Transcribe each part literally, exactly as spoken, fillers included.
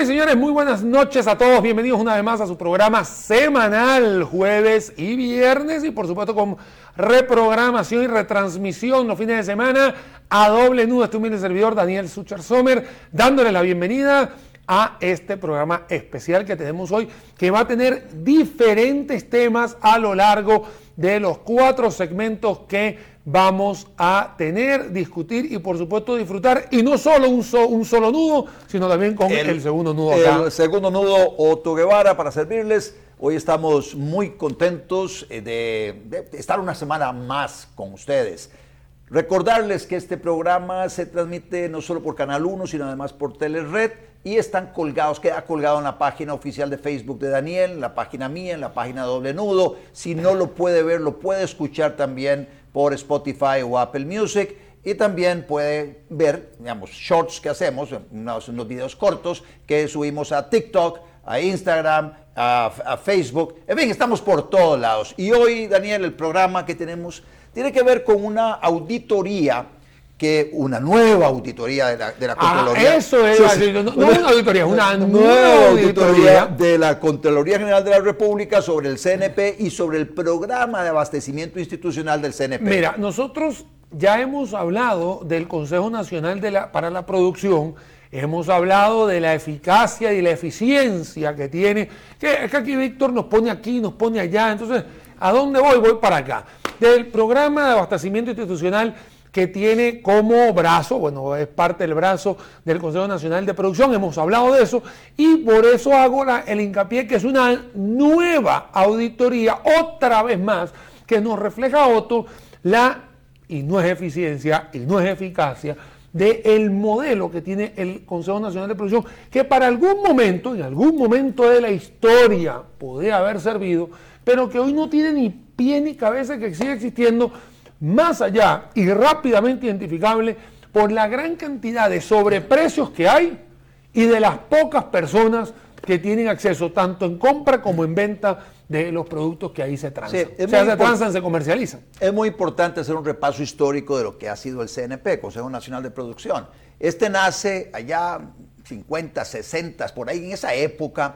Señoras y señores, muy buenas noches a todos. Bienvenidos una vez más a su programa semanal, jueves y viernes, y por supuesto con reprogramación y retransmisión los fines de semana a doble nudo. Este humilde servidor, Daniel Sucher Sommer, dándole la bienvenida a este programa especial que tenemos hoy, que va a tener diferentes temas a lo largo de los cuatro segmentos que vamos a tener, discutir y por supuesto disfrutar, y no solo un, so, un solo nudo, sino también con el, el segundo nudo acá. El segundo nudo, Otto Guevara, para servirles. Hoy estamos muy contentos de, de estar una semana más con ustedes. Recordarles que este programa se transmite no solo por Canal uno, sino además por Telered, y están colgados, queda colgado en la página oficial de Facebook de Daniel, en la página mía, en la página Doble Nudo. Si no lo puede ver, lo puede escuchar también por Spotify o Apple Music, y también puede ver, digamos, shorts que hacemos, unos, unos videos cortos que subimos a TikTok, a Instagram, a, a Facebook. En fin, estamos por todos lados. Y hoy, Daniel, el programa que tenemos tiene que ver con una auditoría, que una nueva auditoría de la, de la Contraloría. Ah, eso es, sí, sí. No, no una auditoría, una, una nueva, nueva auditoría. auditoría de la Contraloría General de la República sobre el C N P y sobre el programa de abastecimiento institucional del C N P. Mira, nosotros ya hemos hablado del Consejo Nacional de la, para la Producción, hemos hablado de la eficacia y la eficiencia que tiene, que, que aquí Víctor nos pone aquí, nos pone allá, entonces, ¿a dónde voy? Voy para acá. Del programa de abastecimiento institucional que tiene como brazo, bueno, es parte del brazo del Consejo Nacional de Producción, hemos hablado de eso, y por eso hago la, el hincapié que es una nueva auditoría, otra vez más, que nos refleja, Otto, la, y no es eficiencia, y no es eficacia, del modelo que tiene el Consejo Nacional de Producción, que para algún momento, en algún momento de la historia, podría haber servido, pero que hoy no tiene ni pie ni cabeza, que sigue existiendo, más allá y rápidamente identificable por la gran cantidad de sobreprecios que hay y de las pocas personas que tienen acceso tanto en compra como en venta de los productos que ahí se transan. Sí, o sea, se transan, se comercializan. Es muy importante hacer un repaso histórico de lo que ha sido el C N P, Consejo Nacional de Producción. Este nace allá cincuenta, sesenta, por ahí en esa época,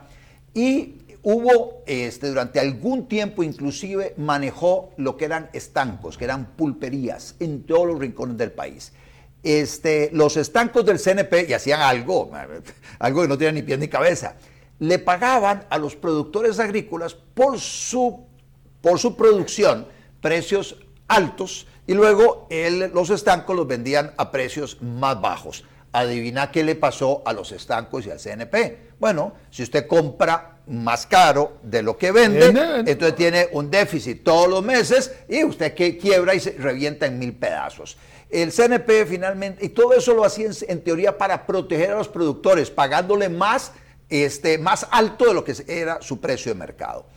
y hubo, este, durante algún tiempo inclusive, manejó lo que eran estancos, que eran pulperías en todos los rincones del país. Este, los estancos del C N P, y hacían algo, algo que no tenía ni pie ni cabeza, le pagaban a los productores agrícolas por su, por su producción precios altos, y luego él, los estancos los vendían a precios más bajos. Adivina qué le pasó a los estancos y al C N P. Bueno, si usted compra más caro de lo que vende, entonces tiene un déficit todos los meses y usted que quiebra y se revienta en mil pedazos. El C N P finalmente, y todo eso lo hacía en, en teoría para proteger a los productores, pagándole más, este, más alto de lo que era su precio de mercado.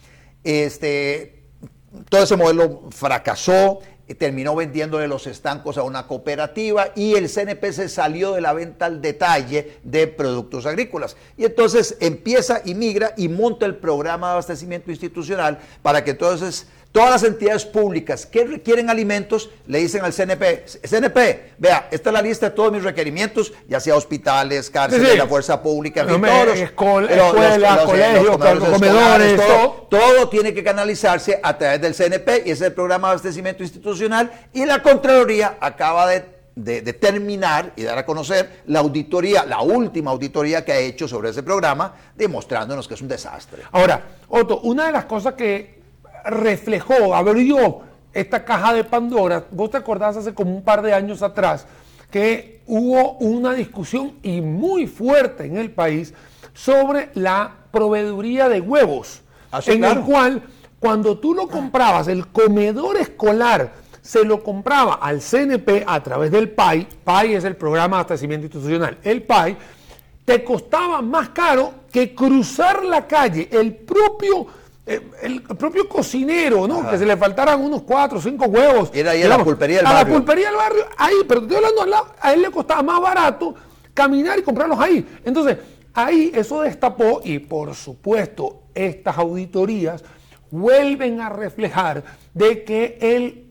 Este, todo ese modelo fracasó. Terminó vendiéndole los estancos a una cooperativa y el C N P se salió de la venta al detalle de productos agrícolas. Y entonces empieza y migra y monta el programa de abastecimiento institucional para que entonces todas las entidades públicas que requieren alimentos le dicen al C N P, C N P, vea, esta es la lista de todos mis requerimientos, ya sea hospitales, cárceles, sí, sí. La fuerza pública, en fin, todos los, escuela, los, escuela, los, colegios, los comedores, comedores todo, todo tiene que canalizarse a través del C N P, y ese es el programa de abastecimiento institucional, y la Contraloría acaba de De, de terminar y dar a conocer la auditoría, la última auditoría que ha hecho sobre ese programa, demostrándonos que es un desastre. Ahora, Otto, una de las cosas que reflejó, abrió esta caja de Pandora, vos te acordás hace como un par de años atrás, que hubo una discusión y muy fuerte en el país sobre la proveeduría de huevos, ah, sí, en claro. el cual cuando tú lo comprabas, el comedor escolar se lo compraba al C N P a través del P A I, P A I es el programa de abastecimiento institucional, el P A I, te costaba más caro que cruzar la calle, el propio, eh, el propio cocinero, ¿no? Ajá. Que se le faltaran unos cuatro o cinco huevos. Era ahí a la pulpería del barrio. A la pulpería del barrio, ahí, pero te estoy hablando al lado, a él le costaba más barato caminar y comprarlos ahí. Entonces, ahí eso destapó, y por supuesto, estas auditorías vuelven a reflejar de que el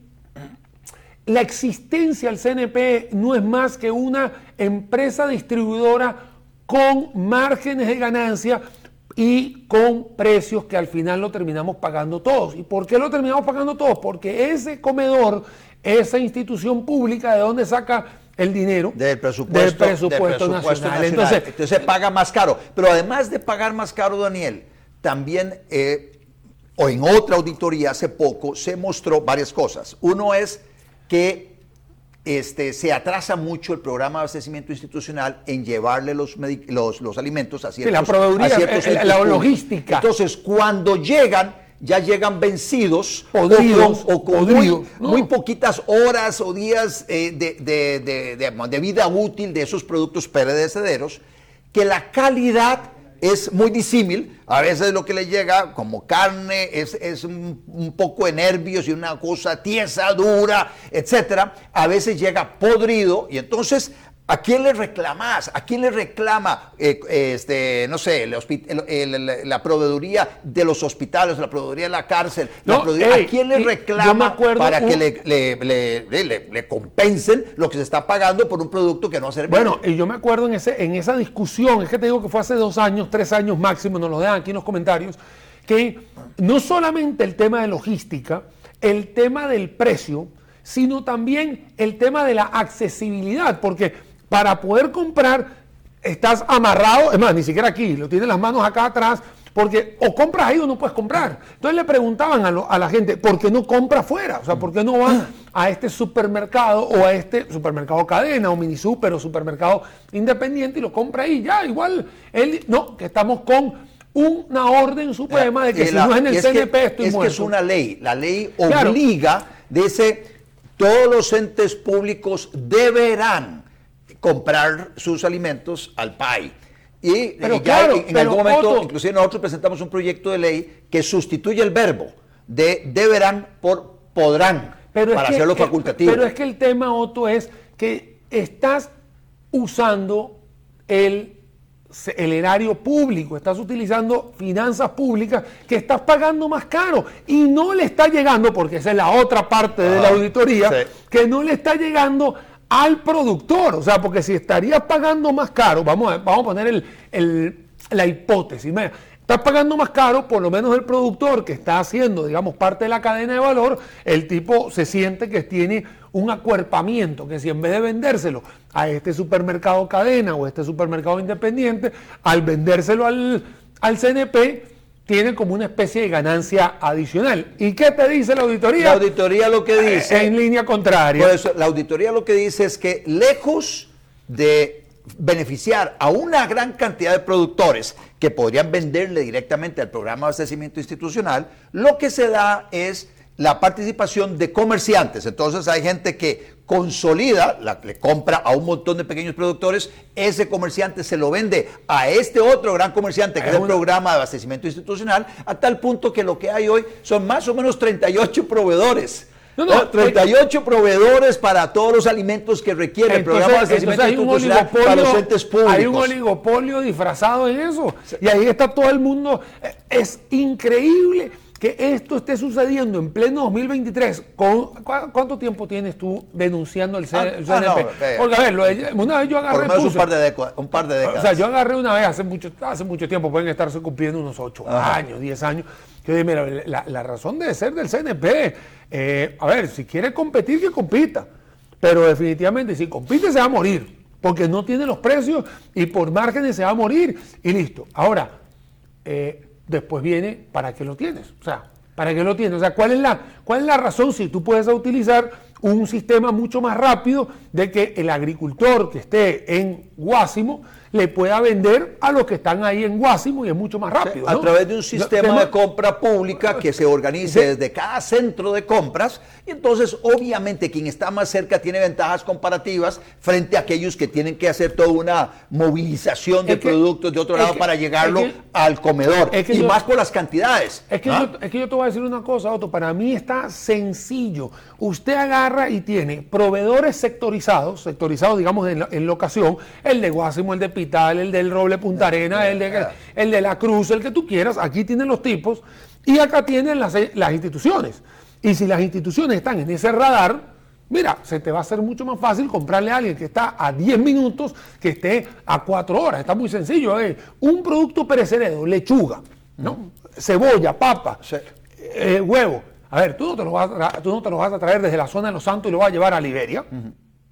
la existencia del C N P no es más que una empresa distribuidora con márgenes de ganancia y con precios que al final lo terminamos pagando todos. ¿Y por qué lo terminamos pagando todos? Porque ese comedor, esa institución pública, ¿de dónde saca el dinero? Del presupuesto, del presupuesto, del presupuesto nacional. nacional. Entonces, Entonces se paga más caro. Pero además de pagar más caro, Daniel, también, eh, o en otra auditoría hace poco, se mostró varias cosas. Uno es que Este, se atrasa mucho el programa de abastecimiento institucional en llevarle los, los, los alimentos a ciertos, sí, la proveeduría, a ciertos la, la logística. Entonces, cuando llegan, ya llegan vencidos, podridos, o con, o con podridos, muy, no. muy poquitas horas o días eh, de, de, de, de, de vida útil de esos productos perecederos, que la calidad es muy disímil. A veces lo que le llega como carne es, es un, un poco de nervios y una cosa tiesa, dura, etcétera. A veces llega podrido y entonces, ¿a quién le reclamas? ¿A quién le reclama, eh, este, no sé, el el, el, la proveeduría de los hospitales, la proveeduría de la cárcel? No, la ey, ¿A quién le reclama para un... que le, le, le, le, le compensen lo que se está pagando por un producto que no sirve? Bueno, y yo me acuerdo en, ese, en esa discusión, es que te digo que fue hace dos años, tres años máximo, nos lo dejan aquí en los comentarios, que no solamente el tema de logística, el tema del precio, sino también el tema de la accesibilidad, porque para poder comprar, estás amarrado, es más, ni siquiera aquí, lo tienes las manos acá atrás, porque o compras ahí o no puedes comprar. Entonces le preguntaban a, lo, a la gente, ¿por qué no compra fuera? O sea, ¿por qué no van a este supermercado o a este supermercado cadena o mini super o supermercado independiente y lo compra ahí? Ya, igual, él, no, que estamos con una orden suprema de que eh, si la, no es en el C N P que, estoy es muerto. Que es una ley, la ley Claro. obliga, dice, todos los entes públicos deberán comprar sus alimentos al P A I. Y, pero y ya claro, en, en pero algún momento, Otto, inclusive nosotros presentamos un proyecto de ley que sustituye el verbo de deberán por podrán, pero para es que, hacerlo eh, facultativo. Pero es que el tema, Otto, es que estás usando el, el erario público, estás utilizando finanzas públicas que estás pagando más caro y no le está llegando, porque esa es la otra parte de la auditoría, sí. que no le está llegando al productor. O sea, porque si estarías pagando más caro, vamos a, vamos a poner el, el, la hipótesis, mira, estás pagando más caro, por lo menos el productor que está haciendo, digamos, parte de la cadena de valor, el tipo se siente que tiene un acuerpamiento, que si en vez de vendérselo a este supermercado cadena o este supermercado independiente, al vendérselo al, al C N P, tiene como una especie de ganancia adicional. ¿Y qué te dice la auditoría? La auditoría lo que dice... En línea contraria. Por eso, la auditoría lo que dice es que lejos de beneficiar a una gran cantidad de productores que podrían venderle directamente al programa de abastecimiento institucional, lo que se da es la participación de comerciantes. Entonces hay gente que consolida, la, le compra a un montón de pequeños productores, ese comerciante se lo vende a este otro gran comerciante, que es el programa de abastecimiento institucional, a tal punto que lo que hay hoy son más o menos treinta y ocho proveedores. No, no, treinta y ocho proveedores para todos los alimentos que requiere el programa de abastecimiento institucional para los entes públicos. Hay un oligopolio disfrazado en eso. Sí. Y ahí está todo el mundo. Es increíble que esto esté sucediendo en pleno dos mil veintitrés. ¿Con, ¿Cuánto tiempo tienes tú denunciando el, C, el C N P? Ah, no, eh, Porque a ver, lo, una vez yo agarré... Por lo menos puse, un, par de décadas, un par de décadas. O sea, yo agarré una vez hace mucho, hace mucho tiempo, pueden estarse cumpliendo unos ocho años, diez años. Yo dije, mira, la, la razón de ser del C N P, eh, a ver, si quiere competir, que compita. Pero definitivamente, si compite, se va a morir. Porque no tiene los precios y por márgenes se va a morir. Y listo. Ahora, eh, después viene, ¿para qué lo tienes? O sea, ¿para qué lo tienes? O sea, ¿cuál es la, cuál es la razón si tú puedes utilizar un sistema mucho más rápido de que el agricultor que esté en Guásimo le pueda vender a los que están ahí en Guásimo y es mucho más rápido? Sí, a ¿no? través de un sistema tema... de compra pública que se organice sí. desde cada centro de compras, y entonces obviamente quien está más cerca tiene ventajas comparativas frente a aquellos que tienen que hacer toda una movilización de que, productos de otro lado que, para llegarlo que, al comedor, y yo, más por las cantidades. Es que, ¿ah? yo, es que yo te voy a decir una cosa, Otto, para mí está sencillo. Usted agarra y tiene proveedores sectorizados, sectorizados digamos en, en locación, el de Guásimo, el de Pital, el del Roble Punta Arena, el de, el de La Cruz, el que tú quieras. Aquí tienen los tipos y acá tienen las, las instituciones. Y si las instituciones están en ese radar, Mira, se te va a hacer mucho más fácil comprarle a alguien que está a diez minutos que esté a cuatro horas. Está muy sencillo. ¿eh? Un producto perecedero, lechuga, ¿no? Uh-huh. Cebolla, papa, sí. eh, huevo. A ver, tú no, te lo vas a, tú no te lo vas a traer desde la zona de Los Santos y lo vas a llevar a Liberia. Uh-huh.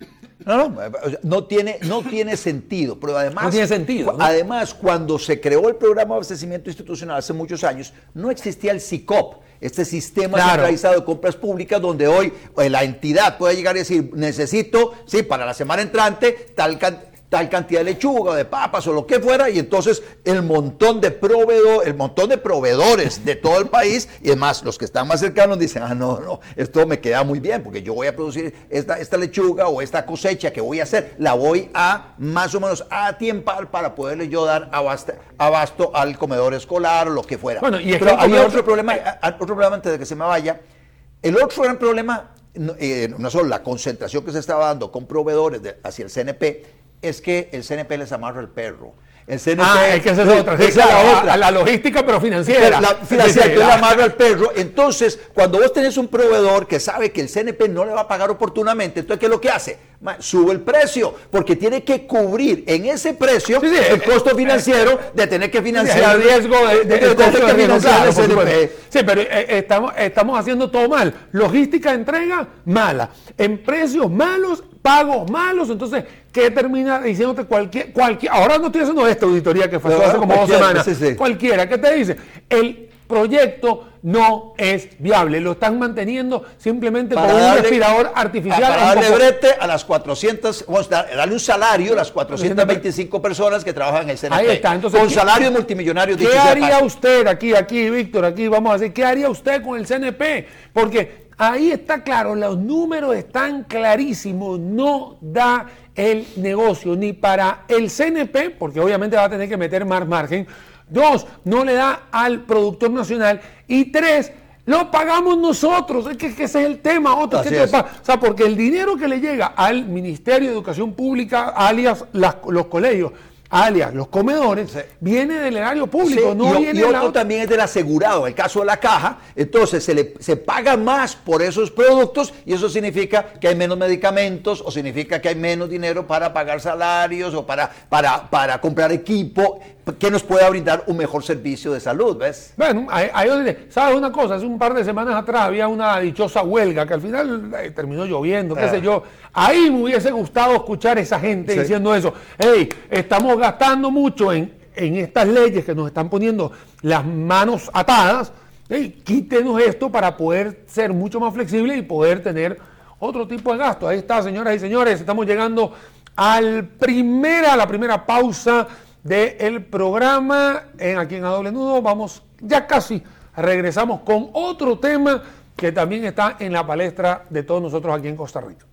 No, no, no tiene, no tiene sentido, pero además, no tiene sentido, ¿no? Además, cuando se creó el programa de abastecimiento institucional hace muchos años, no existía el S I C O P, este sistema claro. centralizado de compras públicas, donde hoy la entidad puede llegar y decir, necesito, sí, para la semana entrante, tal cantidad, tal cantidad de lechuga, o de papas o lo que fuera, y entonces el montón de proveedor, el montón de proveedores de todo el país, y además los que están más cercanos dicen, ah, no, no, esto me queda muy bien, porque yo voy a producir esta, esta lechuga o esta cosecha que voy a hacer, la voy a más o menos atiempar para poderle yo dar abasto, abasto al comedor escolar o lo que fuera. Bueno, y es Pero que había otro problema, otro problema antes de que se me vaya. El otro gran problema, eh, no solo la concentración que se estaba dando con proveedores de, hacia el C N P, es que el C N P les amarra el perro. El C N P, ah, es que esa es otra, esa es la, la otra. La logística, pero financiera. La financiera, que le amarra el perro. Entonces, cuando vos tenés un proveedor que sabe que el C N P no le va a pagar oportunamente, entonces, ¿qué es lo que hace? Sube el precio, porque tiene que cubrir en ese precio sí, sí, el costo financiero eh, de tener que financiar el riesgo de, de, de, de tener que financiar el C N P. Sí, pero eh, estamos, estamos haciendo todo mal. Logística de entrega, mala. En precios malos, pagos malos. Entonces, ¿qué termina diciéndote cualquier, cualquier? Ahora no estoy haciendo esta auditoría que fue no, hace como dos semanas. Sí, sí. Cualquiera, ¿qué te dice? El proyecto no es viable, lo están manteniendo simplemente para con darle, un respirador artificial. Para darle brete a las cuatrocientas, vamos a darle un salario a las cuatrocientas veinticinco personas que trabajan en el C N P. Ahí está, entonces, con salarios multimillonarios. ¿Qué haría usted aquí, aquí, Víctor, aquí vamos a decir, qué haría usted con el C N P? Porque ahí está claro, los números están clarísimos, no da el negocio ni para el C N P, porque obviamente va a tener que meter más margen. Dos, no le da al productor nacional. Y tres, lo pagamos nosotros. Es que, que ese es el tema. Otro, que es. O sea, porque el dinero que le llega al Ministerio de Educación Pública, alias las, los colegios, alias los comedores, sí. viene del erario público. Sí, no y, viene y otro la... también es del asegurado, el caso de la caja. Entonces se, le, se paga más por esos productos y eso significa que hay menos medicamentos o significa que hay menos dinero para pagar salarios o para, para, para comprar equipo que nos pueda brindar un mejor servicio de salud, ¿ves? Bueno, ahí, ahí, ¿sabes una cosa? Hace un par de semanas atrás había una dichosa huelga que al final eh, terminó lloviendo, qué ah. sé yo. Ahí me hubiese gustado escuchar a esa gente sí. diciendo eso. Hey, estamos gastando mucho en, en estas leyes que nos están poniendo las manos atadas. Hey, quítenos esto para poder ser mucho más flexibles y poder tener otro tipo de gasto. Ahí está, señoras y señores, estamos llegando al primera, a la primera pausa del programa en Aquí en A Doble Nudo. Vamos, ya casi regresamos con otro tema que también está en la palestra de todos nosotros aquí en Costa Rica.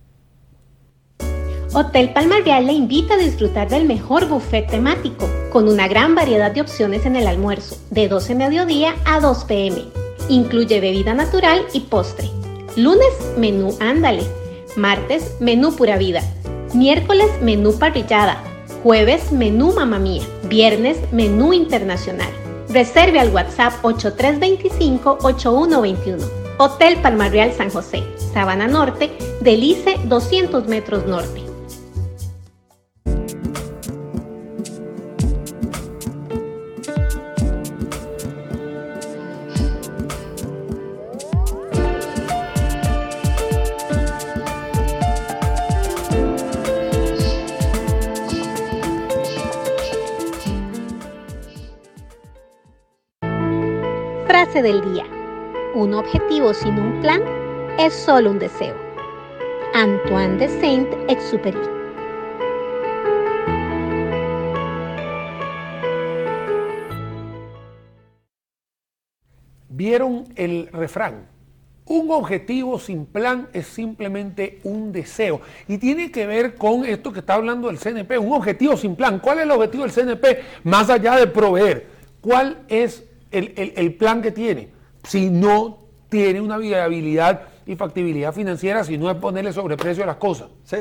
Hotel Palmar Real le invita a disfrutar del mejor buffet temático, con una gran variedad de opciones en el almuerzo, de doce mediodía a dos pe eme. Incluye bebida natural y postre. Lunes, menú Ándale. Martes, menú Pura Vida. Miércoles, menú parrillada. Jueves, menú Mamma Mía. Viernes, menú internacional. Reserve al WhatsApp ocho tres dos cinco, ocho uno dos uno. Hotel Palmar Real San José, Sabana Norte, del I C E doscientos metros norte. Frase del día. Un objetivo sin un plan es solo un deseo. Antoine de Saint-Exupéry. ¿Vieron el refrán? Un objetivo sin plan es simplemente un deseo. Y tiene que ver con esto que está hablando el C N P. Un objetivo sin plan. ¿Cuál es el objetivo del C N P? Más allá de proveer. ¿Cuál es el, el, el plan que tiene? Si no tiene una viabilidad y factibilidad financiera, si no es ponerle sobreprecio a las cosas. Sí.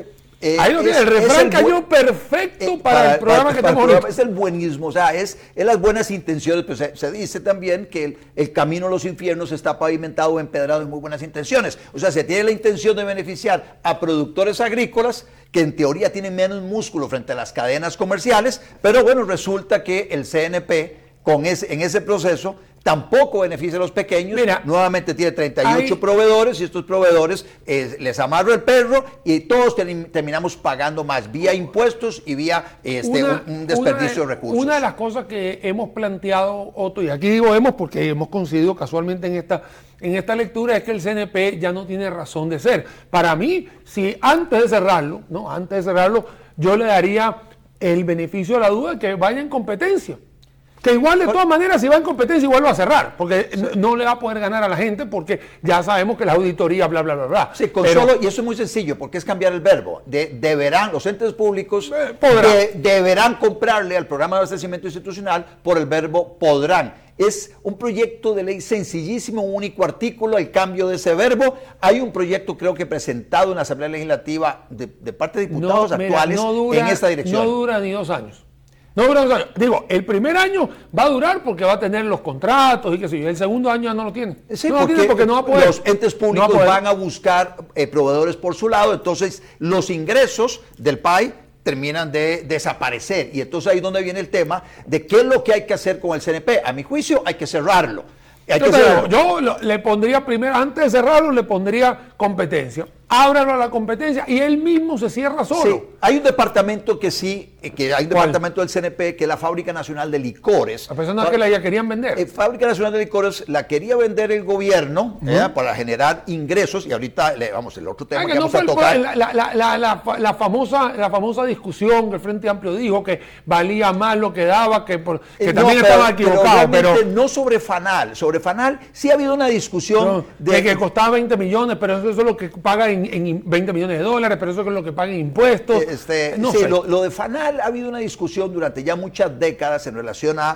Eh, Ahí lo tiene, el refrán cayó buen, perfecto eh, para, para el programa para, que tenemos ahorita. Es el buenismo, o sea, es, es las buenas intenciones, pues se, se dice también que el, el camino a los infiernos está pavimentado o empedrado en muy buenas intenciones. O sea, se tiene la intención de beneficiar a productores agrícolas que en teoría tienen menos músculo frente a las cadenas comerciales, pero bueno, resulta que el C N P con ese, en ese proceso tampoco beneficia a los pequeños. Mira, nuevamente tiene treinta y ocho hay, proveedores y estos proveedores eh, les amarra el perro y todos ten, terminamos pagando más vía impuestos y vía este, una, un, un desperdicio una, de recursos. Una de las cosas que hemos planteado, Otto, y aquí digo hemos porque hemos coincidido casualmente en esta, en esta lectura, es que el C N P ya no tiene razón de ser. Para mí, si antes de cerrarlo, ¿no? antes de cerrarlo, yo le daría el beneficio de la duda de que vaya en competencia. Que igual de todas maneras si va en competencia igual va a cerrar, porque sí. no, no le va a poder ganar a la gente porque ya sabemos que la auditoría bla bla bla bla. Sí, con Pero, solo, y eso es muy sencillo porque es cambiar el verbo. De, deberán, los entes públicos eh, de, deberán comprarle al programa de abastecimiento institucional por el verbo podrán. Es un proyecto de ley sencillísimo, un único artículo, el cambio de ese verbo. Hay un proyecto creo que presentado en la Asamblea Legislativa de, de parte de diputados no, mira, actuales no dura, en esta dirección. No dura ni dos años. No dura dos años. Digo, el primer año va a durar porque va a tener los contratos y qué sé yo. El segundo año ya no lo tiene. Sí, no porque, lo tiene porque no va a poder. Los entes públicos no van a buscar eh, proveedores por su lado, entonces los ingresos del P A I terminan de desaparecer. Y entonces ahí es donde viene el tema de qué es lo que hay que hacer con el C N P. A mi juicio hay que cerrarlo. Hay que cerrarlo. Yo lo, le pondría primero, antes de cerrarlo, le pondría competencia. Ábralo a la competencia y él mismo se cierra solo. Sí, hay un departamento que sí, que hay un ¿Cuál? departamento del C N P que es la Fábrica Nacional de Licores. La persona que la ya querían vender. Eh, Fábrica Nacional de Licores la quería vender el gobierno uh-huh. eh, para generar ingresos y ahorita, le, vamos, el otro tema ah, que, que no vamos a tocar. La, la, la, la, la, la, famosa, la famosa discusión que el Frente Amplio dijo que valía más lo que daba, que, por, que eh, también no, estaba equivocado. Pero, pero no sobre Fanal, sobre Fanal sí ha habido una discusión no, de, de que costaba veinte millones, pero eso, eso es lo que paga en, en veinte millones de dólares, pero eso es lo que pagan impuestos. Este, no sí, sé. lo, lo de Fanal ha habido una discusión durante ya muchas décadas en relación a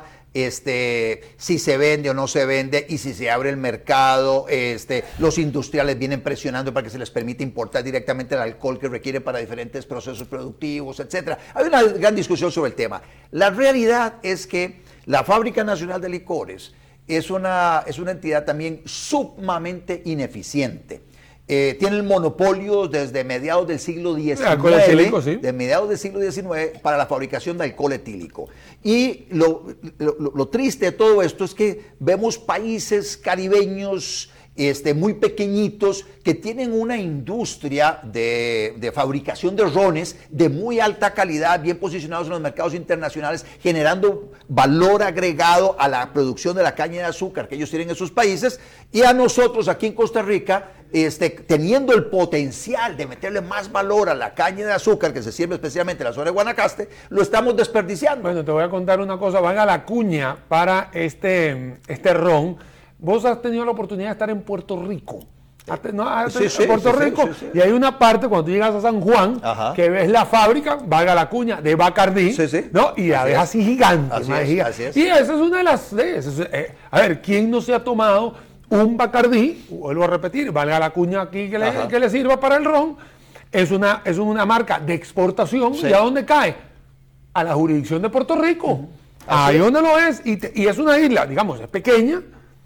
este, si se vende o no se vende y si se abre el mercado. Este, los industriales vienen presionando para que se les permita importar directamente el alcohol que requiere para diferentes procesos productivos, etcétera. Hay una gran discusión sobre el tema. La realidad es que la Fábrica Nacional de Licores es una, es una entidad también sumamente ineficiente. Eh, tiene el monopolio desde mediados del siglo diecinueve, etílico, ¿sí? de mediados del siglo diecinueve para la fabricación de alcohol etílico. Y lo, lo, lo triste de todo esto es que vemos países caribeños este, muy pequeñitos que tienen una industria de, de fabricación de rones de muy alta calidad, bien posicionados en los mercados internacionales, generando valor agregado a la producción de la caña de azúcar que ellos tienen en sus países, y a nosotros aquí en Costa Rica, Este, teniendo el potencial de meterle más valor a la caña de azúcar que se sirve especialmente en la zona de Guanacaste, lo estamos desperdiciando. Bueno, te voy a contar una cosa, valga la cuña para este, este ron. Vos has tenido la oportunidad de estar en Puerto Rico. ¿No? Sí, sí, en Puerto sí, Rico, sí, sí, sí. Y hay una parte cuando tú llegas a San Juan, Ajá. que ves la fábrica, valga la cuña, de Bacardí, sí, sí. ¿no? Y la así ves es. así gigante. Así más es, gigante. así es. Y esa es una de las... Eh, es, eh, a ver, ¿quién no se ha tomado un Bacardí? Vuelvo a repetir, valga la cuña aquí que le, que le sirva para el ron. Es una, es una marca de exportación. Sí. ¿Y a dónde cae? A la jurisdicción de Puerto Rico. Uh-huh. Ahí donde lo es. Y, te, y es una isla, digamos, es pequeña,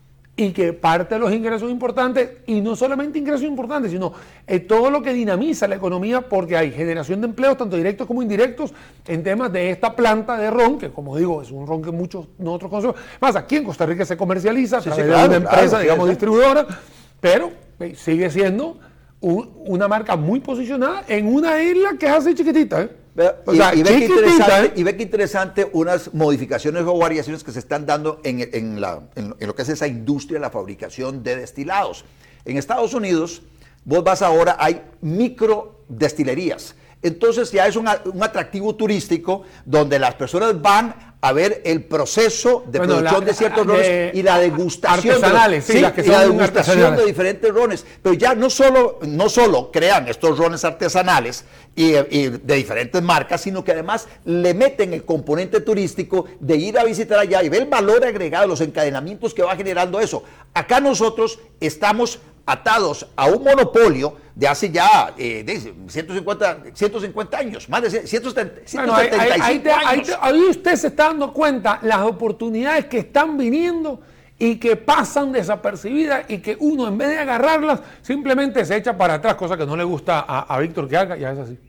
y que parte de los ingresos importantes, y no solamente ingresos importantes, sino eh, todo lo que dinamiza la economía, porque hay generación de empleos, tanto directos como indirectos, en temas de esta planta de ron, que como digo, es un ron que muchos nosotros conocemos. Más aquí en Costa Rica se comercializa a sí, través sí, claro, de una empresa, claro, digamos, sí, distribuidora, pero eh, sigue siendo un, una marca muy posicionada en una isla que es así chiquitita, ¿eh? O sea, y, y, ve que interesante, y ve que interesante unas modificaciones o variaciones que se están dando en, en, la, en, en lo que es esa industria de la fabricación de destilados. En Estados Unidos, vos vas ahora, hay micro destilerías. Entonces ya es un, un atractivo turístico donde las personas van a ver el proceso de bueno, producción la, de ciertos rones de y la degustación, artesanales, de, sí, sí, las que y la son degustación de diferentes rones. Pero ya no solo, no solo crean estos rones artesanales y, y de diferentes marcas, sino que además le meten el componente turístico de ir a visitar allá y ver el valor agregado, los encadenamientos que va generando eso. Acá nosotros estamos atados a un monopolio de hace ya eh, de ciento cincuenta años, más de ciento setenta y cinco bueno, ahí, ahí, ahí, te, años. Ahí, te, ahí usted se está dando cuenta las oportunidades que están viniendo y que pasan desapercibidas y que uno en vez de agarrarlas simplemente se echa para atrás, cosa que no le gusta a, a Víctor que haga, ya es así.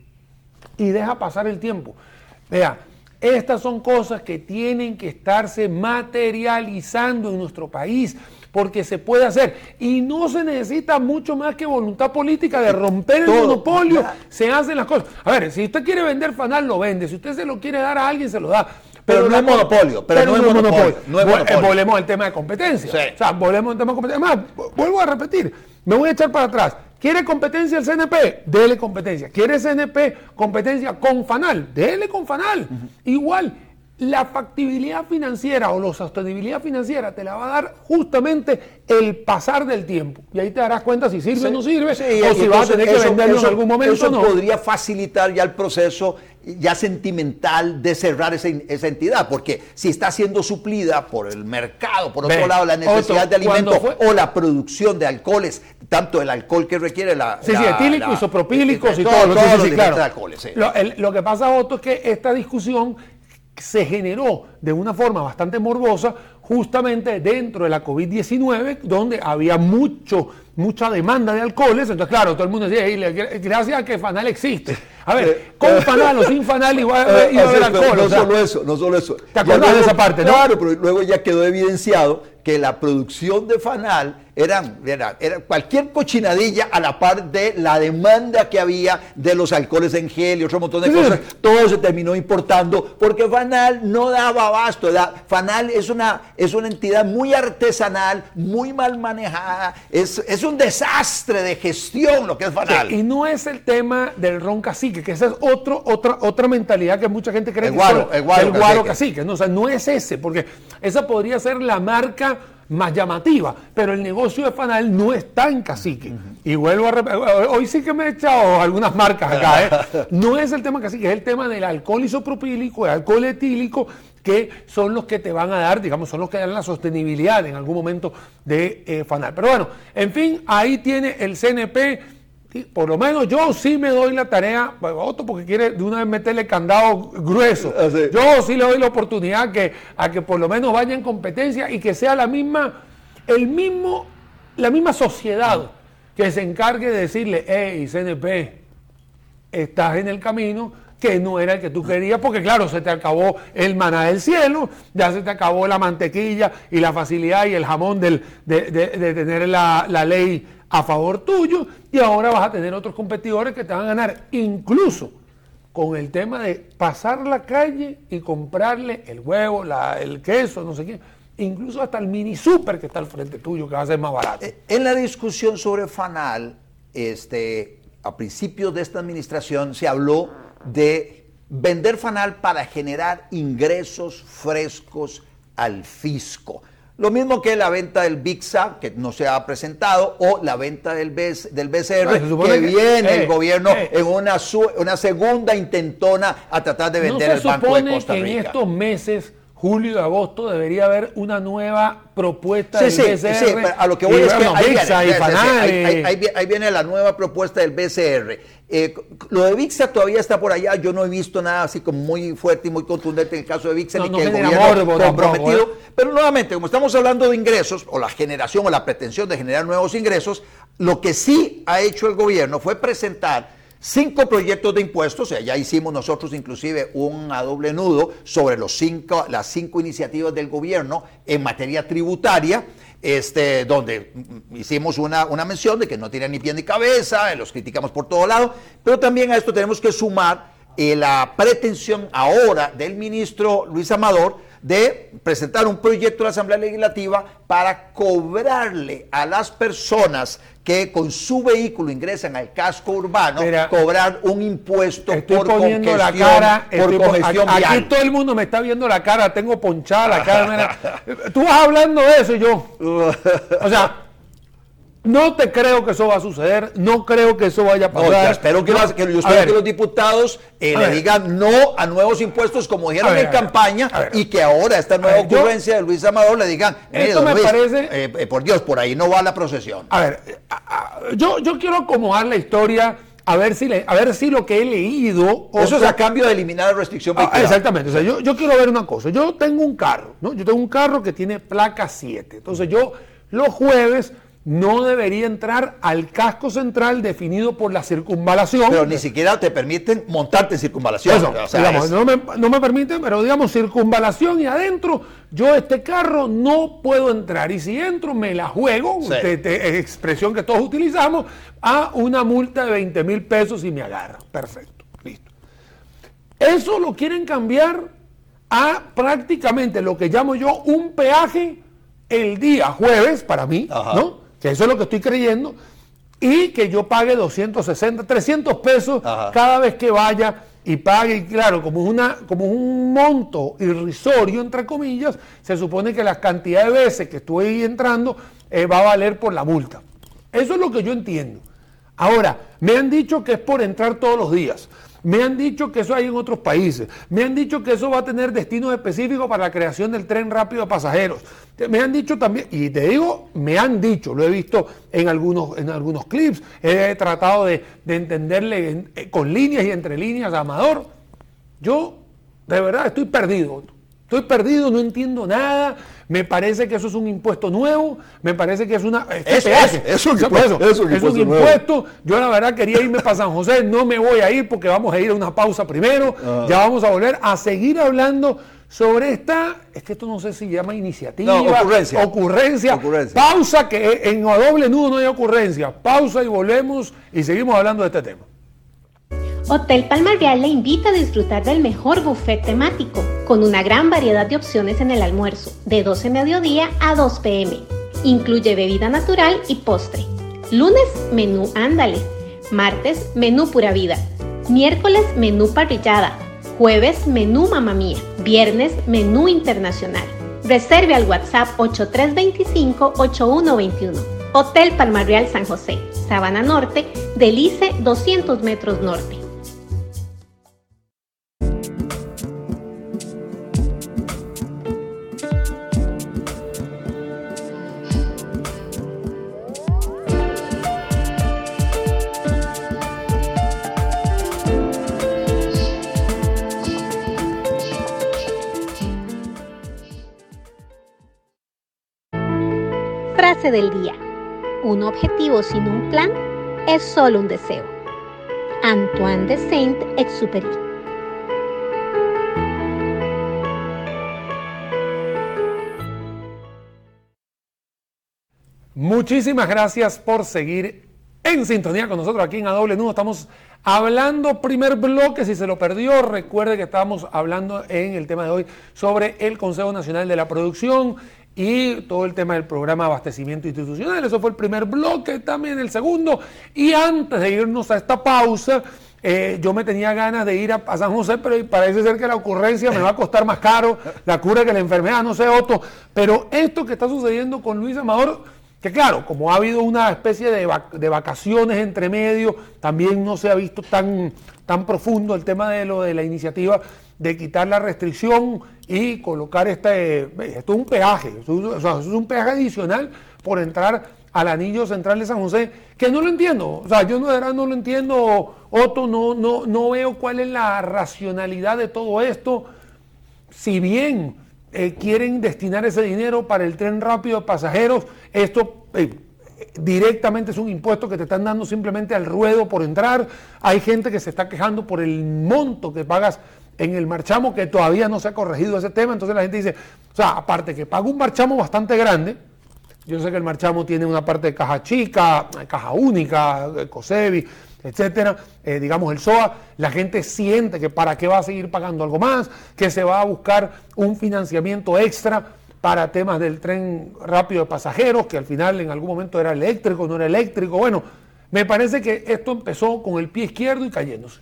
Y deja pasar el tiempo. Vea, estas son cosas que tienen que estarse materializando en nuestro país, porque se puede hacer. Y no se necesita mucho más que voluntad política de romper el Todo, monopolio. ya. Se hacen las cosas. A ver, si usted quiere vender Fanal, lo vende. Si usted se lo quiere dar a alguien, se lo da. Pero no es monopolio, pero no es monopolio, no es monopolio. Volvemos al tema de competencia. Sí. O sea, volvemos al tema de competencia. Además, vuelvo a repetir, me voy a echar para atrás. ¿Quiere competencia el C N P? Dele competencia. ¿Quiere C N P competencia con Fanal? Dele con Fanal. Uh-huh. Igual, la factibilidad financiera o la sostenibilidad financiera te la va a dar justamente el pasar del tiempo. Y ahí te darás cuenta si sirve sí, o no sirve, sí, o si vas a tener que eso, venderlo eso, en algún momento eso o no. Podría facilitar ya el proceso ya sentimental de cerrar esa, esa entidad, porque si está siendo suplida por el mercado, por otro Ve, lado la necesidad otro, de alimentos o la producción de alcoholes, tanto el alcohol que requiere la... Sí, la, sí, etílicos, la, isopropílicos y todo, todo, todo, todo sí, los sí, claro. de alcoholes. Sí. Lo, el, lo que pasa, Otto, es que esta discusión se generó de una forma bastante morbosa justamente dentro de la COVID diecinueve, donde había mucho, mucha demanda de alcoholes. Entonces, claro, todo el mundo decía, hey, gracias a que Fanal existe. A ver, con Fanal o sin Fanal iba, iba a haber alcohol. No o sea, solo eso, no solo eso. ¿Te acuerdas luego, de esa parte, no? Claro, pero luego ya quedó evidenciado que la producción de Fanal era, era, era cualquier cochinadilla a la par de la demanda que había de los alcoholes en gel y otro montón de sí. cosas. Todo se terminó importando porque Fanal no daba abasto. Da, Fanal es una, es una entidad muy artesanal, muy mal manejada. Es, es un desastre de gestión lo que es Fanal. Sí, y no es el tema del ron cacique, que esa es otro, otra, otra mentalidad que mucha gente cree el que guaro, es el guaro, el guaro cacique. cacique. No, o sea, no es ese, porque esa podría ser la marca más llamativa, pero el negocio de Fanal no está en cacique. Uh-huh. Y vuelvo a repetir, hoy sí que me he echado algunas marcas acá, ¿eh? No es el tema cacique, es el tema del alcohol isopropílico, el alcohol etílico, que son los que te van a dar, digamos, son los que dan la sostenibilidad en algún momento de eh, Fanal. Pero bueno, en fin, ahí tiene el C N P. Por lo menos yo sí me doy la tarea, Otto porque quiere de una vez meterle candado grueso. Así. Yo sí le doy la oportunidad que, a que por lo menos vaya en competencia y que sea la misma, el mismo, la misma sociedad que se encargue de decirle, hey, C N P, estás en el camino que no era el que tú querías, porque claro, se te acabó el maná del cielo, ya se te acabó la mantequilla y la facilidad y el jamón del, de, de, de tener la, la ley a favor tuyo, y ahora vas a tener otros competidores que te van a ganar, incluso con el tema de pasar la calle y comprarle el huevo, la, el queso, no sé qué, incluso hasta el mini super que está al frente tuyo, que va a ser más barato. En la discusión sobre Fanal, este, a principios de esta administración se habló de vender Fanal para generar ingresos frescos al fisco. Lo mismo que la venta del VIXA, que no se ha presentado, o la venta del, B C, del B C R, no, que, que viene eh, el gobierno eh, en una, su, una segunda intentona a tratar de vender no el Banco de Costa Rica. Que en estos meses, julio y agosto, debería haber una nueva propuesta sí, del sí, B C R. Sí, sí, pero a lo que voy es que ahí viene, y Fanal, ahí, ahí, ahí, ahí viene la nueva propuesta del B C R. Eh, lo de VIXA todavía está por allá, yo no he visto nada así como muy fuerte y muy contundente en el caso de VIXA, no, ni no que el gobierno morbo, comprometido, tampoco, ¿eh? Pero nuevamente, como estamos hablando de ingresos, o la generación o la pretensión de generar nuevos ingresos, lo que sí ha hecho el gobierno fue presentar cinco proyectos de impuestos, o sea, ya hicimos nosotros inclusive un a doble nudo sobre los cinco, las cinco iniciativas del gobierno en materia tributaria, Este, donde hicimos una, una mención de que no tienen ni pie ni cabeza, los criticamos por todo lado, pero también a esto tenemos que sumar eh, la pretensión ahora del ministro Luis Amador de presentar un proyecto de la Asamblea Legislativa para cobrarle a las personas que con su vehículo ingresan al casco urbano, Mira, cobrar un impuesto estoy por poniendo congestión, la cara, por estoy, congestión aquí, vial. Aquí todo el mundo me está viendo la cara, tengo ponchada la cara. Mira, tú vas hablando de eso y yo, o sea, No te creo que eso va a suceder, no creo que eso vaya a pasar. No, yo espero que, no, las, que, yo espero ver, que los diputados eh, le ver, digan no a nuevos impuestos como dijeron ver, en campaña ver, y que ahora esta nueva ver, ocurrencia yo, de Luis Amador le digan, esto me Luis, parece, eh, eh, por Dios, por ahí no va la procesión. A ver, a, a, yo, yo quiero acomodar la historia a ver si, le, a ver si lo que he leído... Eso sea, es a cambio de eliminar la restricción vehicular. Ah, exactamente, o sea, yo, yo quiero ver una cosa, yo tengo un carro, ¿no? Yo tengo un carro que tiene placa siete, entonces yo los jueves... no debería entrar al casco central definido por la circunvalación. Pero ni siquiera te permiten montarte en circunvalación. Eso, o sea, digamos, es... no, me, no me permiten, pero digamos circunvalación y adentro, yo este carro no puedo entrar. Y si entro, me la juego, sí. de, de, expresión que todos utilizamos, a una multa de veinte mil pesos y me agarra. Perfecto, listo. Eso lo quieren cambiar a prácticamente lo que llamo yo un peaje el día jueves, para mí, Ajá. ¿no? Que eso es lo que estoy creyendo, y que yo pague doscientos sesenta, trescientos pesos Ajá. cada vez que vaya y pague, y claro, como, una, como un monto irrisorio, entre comillas, se supone que la cantidad de veces que estoy entrando eh, va a valer por la multa. Eso es lo que yo entiendo. Ahora, me han dicho que es por entrar todos los días. Me han dicho que eso hay en otros países. Me han dicho que eso va a tener destinos específicos para la creación del tren rápido de pasajeros. Me han dicho también, y te digo, me han dicho, lo he visto en algunos, en algunos clips, he tratado de, de entenderle en, eh, con líneas y entre líneas a Amador. Yo, de verdad, estoy perdido. Estoy perdido, no entiendo nada. Me parece que eso es un impuesto nuevo. Me parece que es una... Es, es, es, un, impuesto, es, un, es un impuesto, impuesto. Yo la verdad quería irme para San José. No me voy a ir porque vamos a ir a una pausa primero. Uh. Ya vamos a volver a seguir hablando sobre esta... Es que esto no sé si llama iniciativa. No, ocurrencia. Ocurrencia. Ocurrencia. Pausa, que en a doble nudo no hay ocurrencia. Pausa y volvemos y seguimos hablando de este tema. Hotel Palmar Real le invita a disfrutar del mejor buffet temático, con una gran variedad de opciones en el almuerzo, de doce mediodía a dos pe eme. Incluye bebida natural y postre. Lunes, menú Ándale. Martes, menú Pura Vida. Miércoles, menú Parrillada. Jueves, menú Mamma Mía. Viernes, menú Internacional. Reserve al WhatsApp ocho tres dos cinco, ocho uno dos uno. Hotel Palmar Real San José, Sabana Norte, del I C E doscientos metros norte. Frase del día. Un objetivo sin un plan es solo un deseo. Antoine de Saint-Exupéry. Muchísimas gracias por seguir en sintonía con nosotros aquí en A Doble Nudo. Estamos hablando, primer bloque, si se lo perdió, recuerde que estábamos hablando en el tema de hoy sobre el Consejo Nacional de la Producción y todo el tema del programa de abastecimiento institucional. Eso fue el primer bloque, también el segundo. Y antes de irnos a esta pausa, eh, yo me tenía ganas de ir a, a San José, pero parece ser que la ocurrencia me va a costar más caro, la cura que la enfermedad, no sé, Otto. Pero esto que está sucediendo con Luis Amador, que claro, como ha habido una especie de, vac de vacaciones entre medio, también no se ha visto tan, tan profundo el tema de lo de la iniciativa de quitar la restricción y colocar este, esto es un peaje, esto, o sea, eso es un peaje adicional por entrar al anillo central de San José, que no lo entiendo, o sea, yo no, de verdad no lo entiendo, Otto, no, no, no veo cuál es la racionalidad de todo esto, si bien eh, quieren destinar ese dinero para el tren rápido de pasajeros, esto eh, directamente es un impuesto que te están dando simplemente al ruedo por entrar, hay gente que se está quejando por el monto que pagas en el marchamo, que todavía no se ha corregido ese tema, entonces la gente dice, o sea, aparte que paga un marchamo bastante grande, yo sé que el marchamo tiene una parte de caja chica, caja única, COSEBI, etcétera, eh, digamos el S O A, la gente siente que para qué va a seguir pagando algo más, que se va a buscar un financiamiento extra para temas del tren rápido de pasajeros, que al final en algún momento era eléctrico, no era eléctrico, bueno, me parece que esto empezó con el pie izquierdo y cayéndose.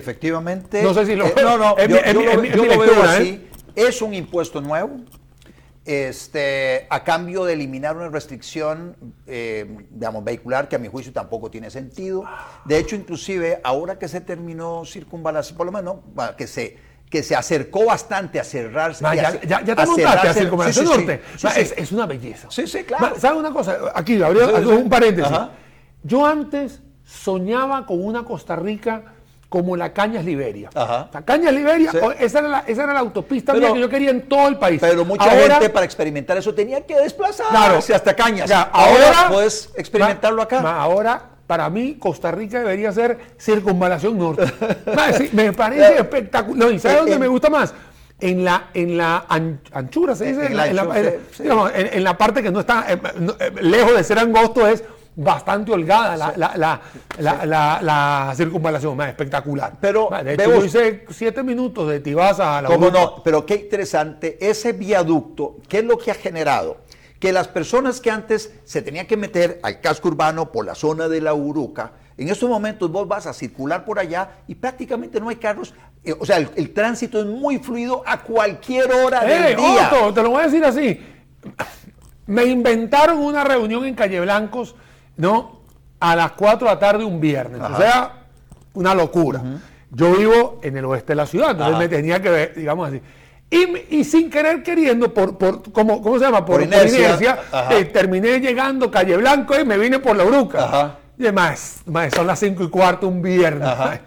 Efectivamente. No sé si lo eh, No, no, es yo, mi, yo, es lo, mi, yo mi lo lectura, veo así. ¿eh? Es un impuesto nuevo. este, a cambio de eliminar una restricción, eh, digamos, vehicular que a mi juicio tampoco tiene sentido. De hecho, inclusive, ahora que se terminó circunvalación, por lo menos, bueno, que se... que se acercó bastante a cerrarse. Ma, a, ya, ya, ya te montaste a Circunvalación sí, sí, Norte. Sí, Ma, sí, es, sí. es una belleza. Sí, sí, claro. Ma, ¿sabes una cosa? Aquí, Gabriel, Sí, sí. un paréntesis. Ajá. Yo antes soñaba con una Costa Rica como la Cañas Liberia. Ajá. La Cañas Liberia, Sí. esa, era la, esa era la autopista Pero- mía que yo quería en todo el país. Pero mucha Ahora, gente para experimentar eso tenía que desplazarse Claro. hasta Cañas. ya, ahora, ahora puedes experimentarlo ma, acá. ma, ahora, para mí, Costa Rica debería ser Circunvalación Norte. Ma, sí, me parece espectacular. No, ¿y sabes En- dónde en- me gusta más? En la, en la an- anchura, se dice. En la en, la, anchura, en- sí, sí. digamos, en- en la parte que no está, eh, no, eh, lejos de ser angosto, es bastante holgada la, la, la, la, la- la circunvalación, ma, espectacular. Pero Ma, de hecho, vemos- yo hice siete minutos de Tibasa a la ¿Cómo Europa. no? Pero qué interesante, ese viaducto, ¿qué es lo que ha generado? Que las personas que antes se tenían que meter al casco urbano por la zona de la Uruca, en estos momentos vos vas a circular por allá y prácticamente no hay carros, eh, o sea, el, el tránsito es muy fluido a cualquier hora Eh, del día. Otto, te lo voy a decir así. Me inventaron una reunión en Calle Blancos, ¿no? A las cuatro de la tarde un viernes. Ajá. O sea, una locura. Yo vivo en el oeste de la ciudad, entonces Ajá. me tenía que ver, digamos así. Y, me- y sin querer queriendo, por, por ¿cómo, ¿cómo se llama? Por, Por por inercia, inercia, ajá. eh, terminé llegando Calle Blanco y me vine por la Uruca. Ajá. Y además, más, son las cinco y cuarto un viernes. Ajá.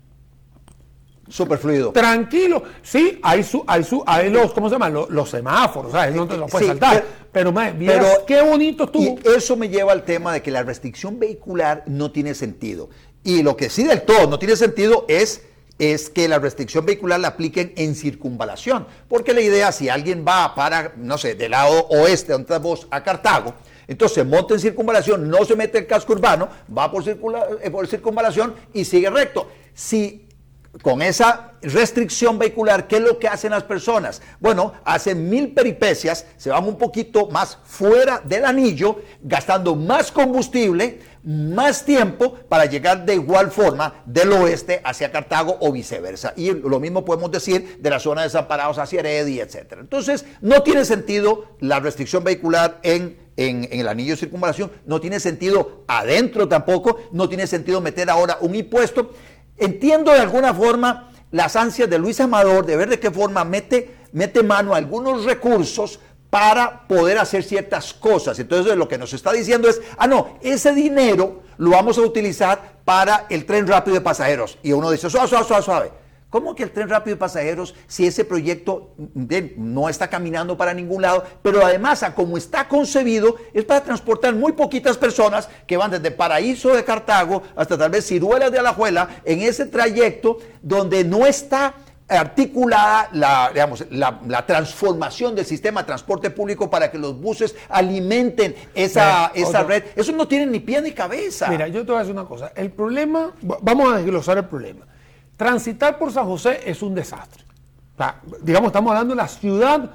Súper fluido. Tranquilo, sí, hay su, hay su, hay los, ¿cómo se llama? Los, los semáforos, ¿sabes? No te los puedes Sí, saltar. pero- Pero, más, vieras pero- qué bonito estuvo. Y eso me lleva al tema de que la restricción vehicular no tiene sentido. Y lo que sí del todo no tiene sentido es, es que la restricción vehicular la apliquen en circunvalación. Porque la idea, si alguien va para, no sé, del lado oeste, donde estás vos, a Cartago, entonces se monta en circunvalación, no se mete el casco urbano, va por, circula- eh, por circunvalación y sigue recto. Si con esa restricción vehicular, ¿qué es lo que hacen las personas? Bueno, hacen mil peripecias, se van un poquito más fuera del anillo, gastando más combustible, más tiempo para llegar de igual forma del oeste hacia Cartago o viceversa. Y lo mismo podemos decir de la zona de Desamparados hacia Heredia, etcétera. Entonces, no tiene sentido la restricción vehicular en En, en el anillo de circunvalación, no tiene sentido adentro tampoco, no tiene sentido meter ahora un impuesto. Entiendo de alguna forma las ansias de Luis Amador de ver de qué forma mete, mete mano a algunos recursos para poder hacer ciertas cosas. Entonces lo que nos está diciendo es, ah no, ese dinero lo vamos a utilizar para el tren rápido de pasajeros. Y uno dice, suave, suave, suave, suave. ¿Cómo que el tren rápido de pasajeros, si ese proyecto de, no está caminando para ningún lado, pero además, a como está concebido, es para transportar muy poquitas personas que van desde Paraíso de Cartago hasta tal vez Ciruelas de Alajuela, en ese trayecto donde no está articulada la, digamos, la, la transformación del sistema de transporte público para que los buses alimenten esa, Mira, esa Otto, red? Eso no tiene ni pie ni cabeza. Mira, yo te voy a decir una cosa. El problema, vamos a desglosar el problema. Transitar por San José es un desastre. O sea, digamos, estamos hablando de la ciudad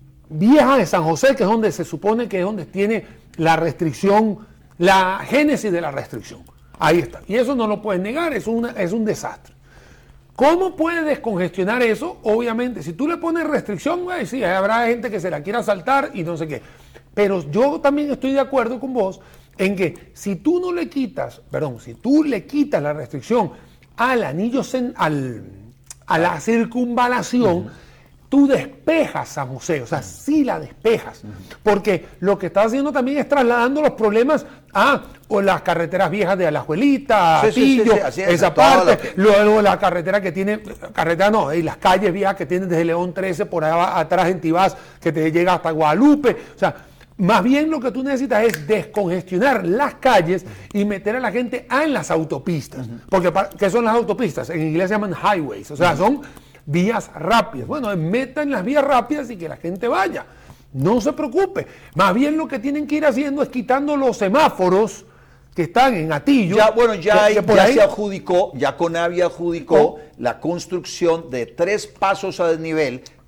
vieja de San José, que es donde se supone que es donde tiene la restricción, la génesis de la restricción. Ahí está. Y eso no lo puedes negar, es, una, es un desastre. ¿Cómo puedes descongestionar eso? Obviamente, si tú le pones restricción, ay, sí, habrá gente que se la quiera saltar y no sé qué. Pero yo también estoy de acuerdo con vos en que si tú no le quitas, perdón, si tú le quitas la restricción al anillo, cen, al, a la circunvalación, uh-huh, tú despejas San José, o sea, uh-huh, sí la despejas, uh-huh, porque lo que estás haciendo también es trasladando los problemas a o las carreteras viejas de Alajuelita, sí, Atillo, sí, sí, sí, es, esa parte, que... luego la carretera que tiene, carretera no, y las calles viejas que tienen desde León trece por allá atrás en Tibás, que te llega hasta Guadalupe, o sea, más bien lo que tú necesitas es descongestionar las calles y meter a la gente en las autopistas. Uh-huh. Porque, ¿qué son las autopistas? En inglés se llaman highways, o sea, uh-huh, son vías rápidas. Bueno, metan las vías rápidas y que la gente vaya. No se preocupe. Más bien lo que tienen que ir haciendo es quitando los semáforos que están en Atillo. Ya, bueno, ya, que, que ya ahí... se adjudicó, ya CONAVI adjudicó oh. la construcción de tres pasos a desnivel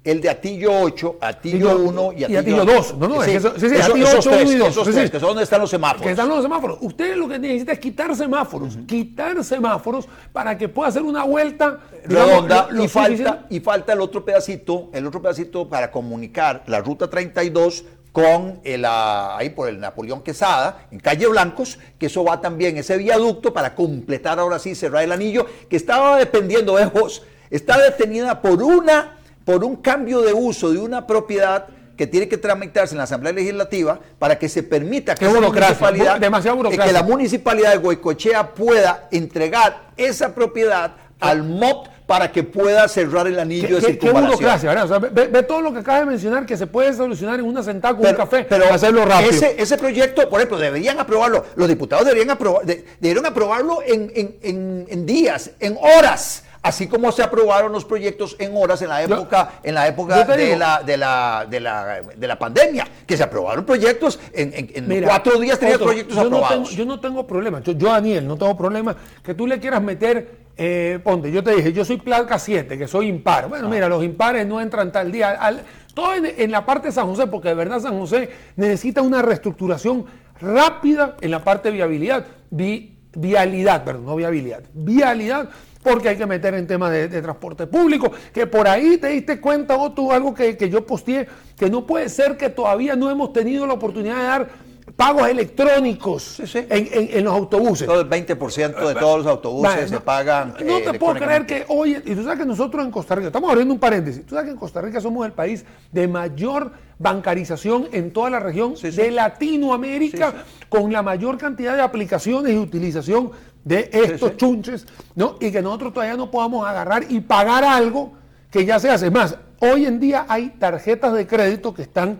el de Atillo ocho, Atillo uno y Atillo, y Atillo dos. No, no, sí, es que eso, sí, sí, eso, Atillo esos ocho, tres, uno y dos. esos Sí, tres, sí. que son donde están los semáforos. Que están los semáforos. Ustedes lo que necesitan es quitar semáforos, uh-huh. quitar semáforos para que pueda hacer una vuelta digamos, redonda lo, lo y, falta, y falta el otro pedacito, el otro pedacito para comunicar la ruta treinta y dos con el, ahí por el Napoleón Quesada, en Calle Blancos, que eso va también, ese viaducto, para completar ahora sí, cerrar el anillo, que estaba dependiendo, lejos, está detenida por una, por un cambio de uso de una propiedad que tiene que tramitarse en la Asamblea Legislativa para que se permita que, esa municipalidad, demasiado burocracia. que la municipalidad de Goicoechea pueda entregar esa propiedad al M O P para que pueda cerrar el anillo ¿Qué, de qué, circunvalación. Qué burocracia, ¿verdad? O sea, ve, ve todo lo que acaba de mencionar que se puede solucionar en una sentada con pero, un café, pero hacerlo rápido. Ese, ese proyecto, por ejemplo, deberían aprobarlo, los diputados deberían, aprobar, de, deberían aprobarlo en, en, en, en días, en horas, así como se aprobaron los proyectos en horas en la época, yo, en la época de, digo, la, de, la, de, la, de la pandemia, que se aprobaron proyectos, en, en, en mira, cuatro días tenían proyectos yo aprobados. No tengo, yo no tengo problema, yo, yo Daniel, no tengo problema que tú le quieras meter... Eh, ponte, yo te dije, yo soy placa siete, que soy impar. Bueno, ah. mira, los impares no entran tal día. Al, todo en, en la parte de San José, porque de verdad San José necesita una reestructuración rápida en la parte de viabilidad. Vi, vialidad, perdón, no viabilidad. Vialidad, porque hay que meter en temas de, de transporte público, que por ahí te diste cuenta, o tú, algo que, que yo posteé, que no puede ser que todavía no hemos tenido la oportunidad de dar pagos electrónicos sí, sí. En, en, en los autobuses. Todo el veinte por ciento de todos los autobuses bueno, se pagan. No eh, te puedo creer que hoy, y tú sabes que nosotros en Costa Rica, estamos abriendo un paréntesis, tú sabes que en Costa Rica somos el país de mayor bancarización en toda la región sí, sí. de Latinoamérica, sí, sí. con la mayor cantidad de aplicaciones y utilización de estos sí, sí. chunches, ¿no? Y que nosotros todavía no podamos agarrar y pagar algo que ya se hace. Más, hoy en día hay tarjetas de crédito que están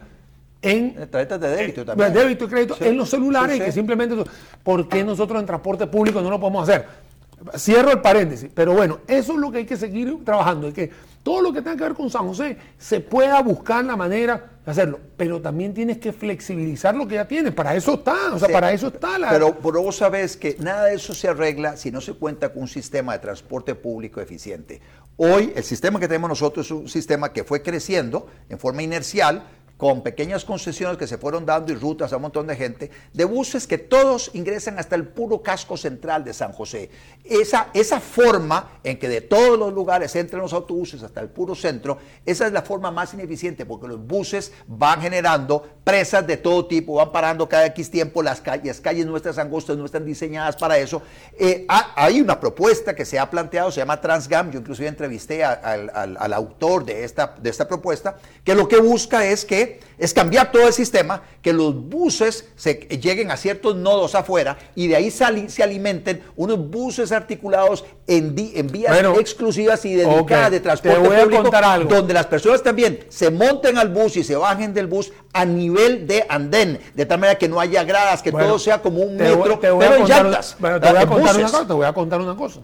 en tarjetas de débito también. Débito y crédito sí, en los celulares sí, sí. y que simplemente, ¿por qué nosotros en transporte público no lo podemos hacer? Cierro el paréntesis, pero bueno, eso es lo que hay que seguir trabajando, es que todo lo que tenga que ver con San José se pueda buscar la manera de hacerlo, pero también tienes que flexibilizar lo que ya tienes, para eso está, o sea, sí, para eso está la... Pero, pero vos sabés que nada de eso se arregla si no se cuenta con un sistema de transporte público eficiente. Hoy el sistema que tenemos nosotros es un sistema que fue creciendo en forma inercial, con pequeñas concesiones que se fueron dando y rutas a un montón de gente, de buses que todos ingresan hasta el puro casco central de San José. Esa, esa forma en que de todos los lugares entran los autobuses hasta el puro centro, esa es la forma más ineficiente, porque los buses van generando presas de todo tipo, van parando cada X tiempo, las calles, las calles nuestras angostas no están diseñadas para eso. Eh, hay una propuesta que se ha planteado, se llama Transgam, yo inclusive entrevisté a, a, al, al autor de esta, de esta propuesta, que lo que busca es que es cambiar todo el sistema, que los buses se lleguen a ciertos nodos afuera y de ahí sali, se alimenten unos buses articulados en, di, en vías bueno, exclusivas y dedicadas okay. de transporte Te voy público, a contar algo. Donde las personas también se monten al bus y se bajen del bus a nivel de andén, de tal manera que no haya gradas, que bueno, todo sea como un metro, te voy pero en contar, llantas. Bueno, te, voy a contar una cosa, te voy a contar una cosa.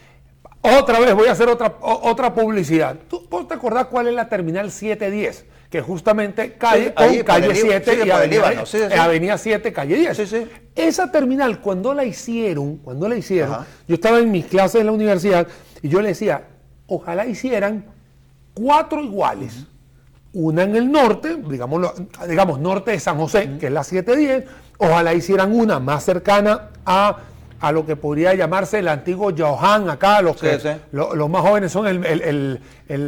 Otra vez voy a hacer otra, otra publicidad. ¿Tú te acordás cuál es la terminal siete diez? Que justamente cae sí, con ahí, calle siete sí, y avenida, sí, sí. avenida siete, calle diez. Sí, sí. Esa terminal, cuando la hicieron, cuando la hicieron, Ajá. yo estaba en mis clases en la universidad y yo le decía, ojalá hicieran cuatro iguales. Uh-huh. Una en el norte, digamos, digamos norte de San José, uh-huh. que es la siete diez, ojalá hicieran una más cercana a, a lo que podría llamarse el antiguo Johan, acá los, que, sí, sí. Lo, los más jóvenes son el... el, el,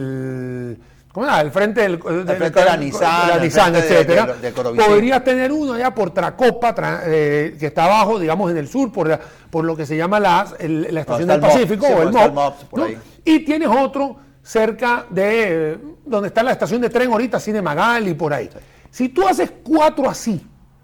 el ¿Cómo era? El frente del, del, del, frente de la Nissan, la Nissan etcétera. De, de, de Podrías tener uno allá por Tracopa, tra, eh, que está abajo, digamos, en el sur, por, por lo que se llama la, el, la estación no, del Pacífico, sí, o el M O P. Mops, ¿no? Y tienes otro cerca de eh, donde está la estación de tren ahorita, Cine Magali, por ahí. Sí. Si tú haces cuatro así,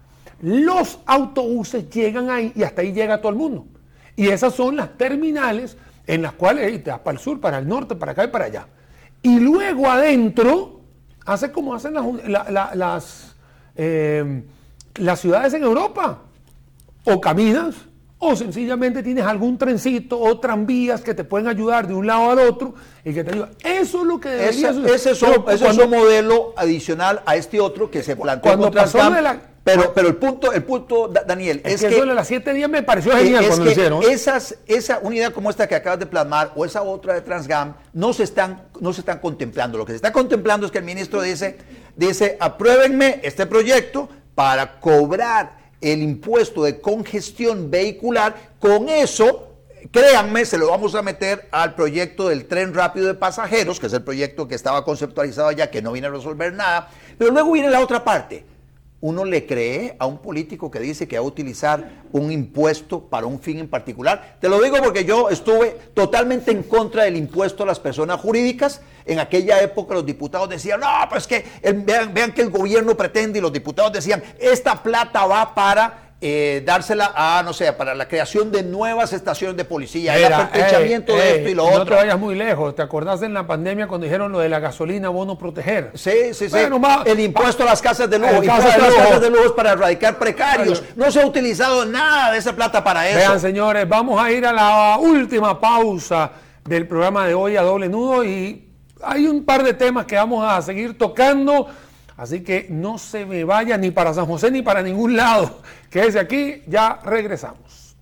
los autobuses llegan ahí y hasta ahí llega todo el mundo. Y esas son las terminales en las cuales eh, te vas para el sur, para el norte, para acá y para allá. Y luego adentro, hace como hacen las, la, la, las, eh, las ciudades en Europa. O caminas o sencillamente tienes algún trencito o tranvías que te pueden ayudar de un lado al otro y que te ayudan. Eso es lo que debería Ese, ese, es, un, ese es un modelo adicional a este otro que se planteó cuando contra pasó de la, pero, pero el punto, el punto, Daniel, es, es que, que eso de las siete días me pareció genial es cuando que lo hicieron. Esas, esa unidad como esta que acabas de plasmar o esa otra de Transgam no se están, no se están contemplando. Lo que se está contemplando es que el ministro dice, dice, apruébenme este proyecto para cobrar el impuesto de congestión vehicular. Con eso, créanme, se lo vamos a meter al proyecto del tren rápido de pasajeros, que es el proyecto que estaba conceptualizado ya, que no viene a resolver nada. Pero luego viene la otra parte. Uno le cree a un político que dice que va a utilizar un impuesto para un fin en particular. Te lo digo porque yo estuve totalmente en contra del impuesto a las personas jurídicas. En aquella época los diputados decían, no, pues que el, vean, vean que el gobierno pretende, y los diputados decían, esta plata va para eh, dársela a, no sé, para la creación de nuevas estaciones de policía, el apertrechamiento de esto y lo no otro. No te vayas muy lejos. ¿Te acordás en la pandemia cuando dijeron lo de la gasolina bono proteger? Sí, sí, sí. Bueno, ma, el impuesto a las casas de lujo. El El impuesto casa a las de lujo. casas de lujo es para erradicar precarios. No se ha utilizado nada de esa plata para eso. Vean, señores, vamos a ir a la última pausa del programa de hoy a doble nudo y hay un par de temas que vamos a seguir tocando. Así que no se me vaya ni para San José ni para ningún lado. Quédese aquí, ya regresamos.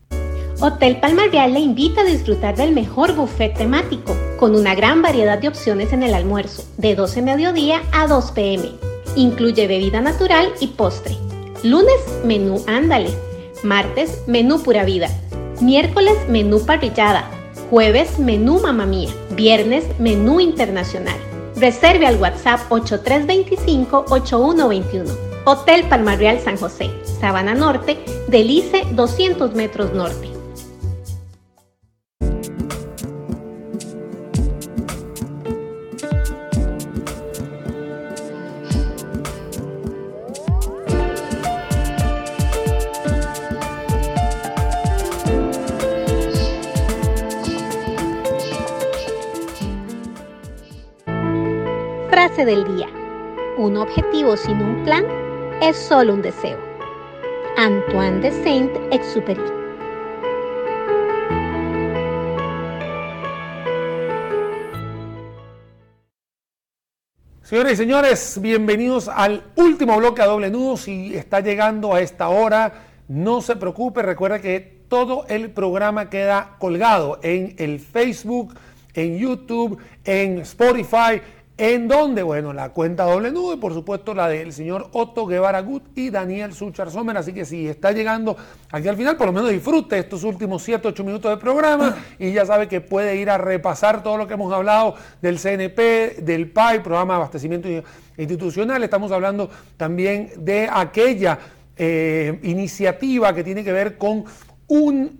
Hotel Palmar Real le invita a disfrutar del mejor buffet temático, con una gran variedad de opciones en el almuerzo, de doce mediodía a dos pe eme. Incluye bebida natural y postre. Lunes, menú ándale. Martes, menú pura vida. Miércoles, menú parrillada. Jueves, menú mamá mía. Viernes, menú internacional. Reserve al WhatsApp ocho tres dos cinco, ocho uno dos uno. Hotel Palmar Real San José, Sabana Norte, del I C E doscientos metros norte. Frase del día. Un objetivo sin un plan es solo un deseo. Antoine de Saint-Exupéry. Señoras y señores, bienvenidos al último bloque a doble nudo. Si está llegando a esta hora, no se preocupe, recuerda que todo el programa queda colgado en el Facebook, en YouTube, en Spotify. ¿En dónde? Bueno, la cuenta doble nudo y por supuesto la del señor Otto Guevara Gut y Daniel Suchar Sommer. Así que si está llegando aquí al final, por lo menos disfrute estos últimos siete, ocho minutos de programa y ya sabe que puede ir a repasar todo lo que hemos hablado del C N P, del P A I, Programa de Abastecimiento Institucional. Estamos hablando también de aquella eh, iniciativa que tiene que ver con un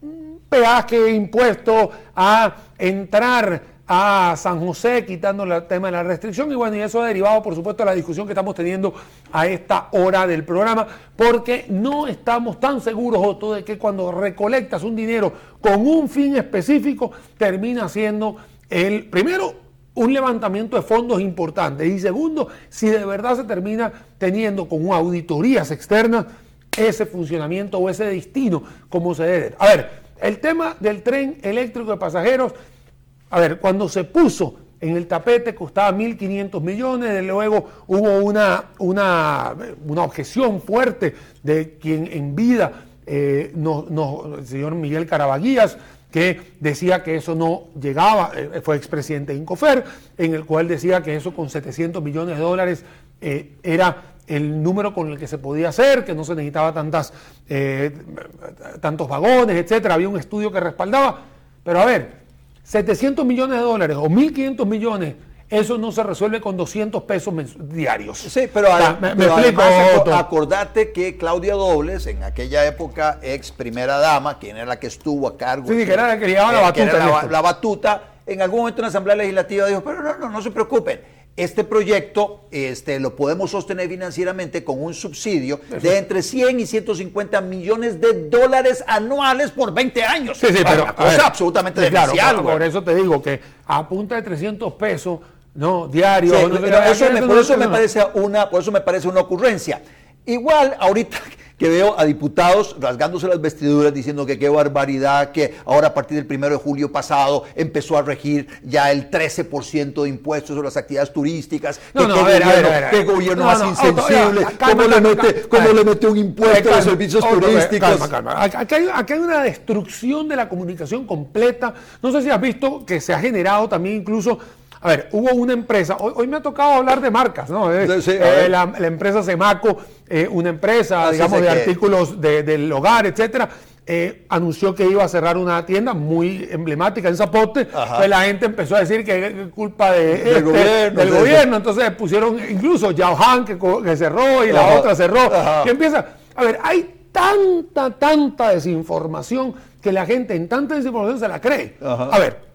peaje impuesto a entrar a San José, quitando el tema de la restricción, y bueno, y eso ha derivado, por supuesto, de la discusión que estamos teniendo a esta hora del programa, porque no estamos tan seguros, Otto, de que cuando recolectas un dinero con un fin específico, termina siendo el, primero, un levantamiento de fondos importante, y segundo, si de verdad se termina teniendo con auditorías externas ese funcionamiento o ese destino como se debe. A ver, el tema del tren eléctrico de pasajeros. A ver, cuando se puso en el tapete costaba mil quinientos millones, luego hubo una, una, una objeción fuerte de quien en vida, eh, no, no, el señor Miguel Carabaguías, que decía que eso no llegaba, eh, fue expresidente de Incofer, en el cual decía que eso con setecientos millones de dólares eh, era el número con el que se podía hacer, que no se necesitaba tantas, eh, tantos vagones, etcétera. Había un estudio que respaldaba, pero a ver, setecientos millones de dólares o mil quinientos millones, eso no se resuelve con doscientos pesos diarios. Sí, pero, o sea, a, me, me pero explico, además Otto. Acordate que Claudia Dobles, en aquella época ex primera dama, quien era la que estuvo a cargo, sí, que era la que llevaba la batuta, era la, la batuta, en algún momento en la Asamblea Legislativa dijo, pero no, no, no se preocupen, este proyecto este, lo podemos sostener financieramente con un subsidio de entre cien y ciento cincuenta millones de dólares anuales por veinte años. Sí, sí, pero una cosa ver, absolutamente sí, claro, demencial. por, por eso te digo que a punta de trescientos pesos, no, diarios. Sí, no, pero eso, me, no, por, eso no, me no. parece una, por eso me parece una ocurrencia. Igual, ahorita que veo a diputados rasgándose las vestiduras diciendo que qué barbaridad, que ahora a partir del primero de julio pasado empezó a regir ya el trece por ciento de impuestos sobre las actividades turísticas. No, que no, qué, a ver, gobierno, a ver, a ver. qué gobierno No, más no, insensible, auto, calma, cómo, le, calma, mete, calma, cómo calma. le mete un impuesto Calma, a los servicios auto, turísticos. Calma, calma. Aquí hay, aquí hay una destrucción de la comunicación completa. No sé si has visto que se ha generado también incluso... A ver, hubo una empresa, hoy, hoy me ha tocado hablar de marcas, ¿no? Eh, Sí, eh, la, la empresa Semaco, eh, una empresa, Así digamos, sé de que- artículos de- del hogar, etcétera, eh, anunció que iba a cerrar una tienda muy emblemática en Zapote. Ajá. Entonces la gente empezó a decir que es culpa de, Del este, gobierno, del de- gobierno. Entonces pusieron incluso Yauhan que, co- que cerró y la Ajá. otra cerró. Ajá. Y empieza, a ver, hay tanta, tanta desinformación que la gente en tanta desinformación se la cree. Ajá. A ver,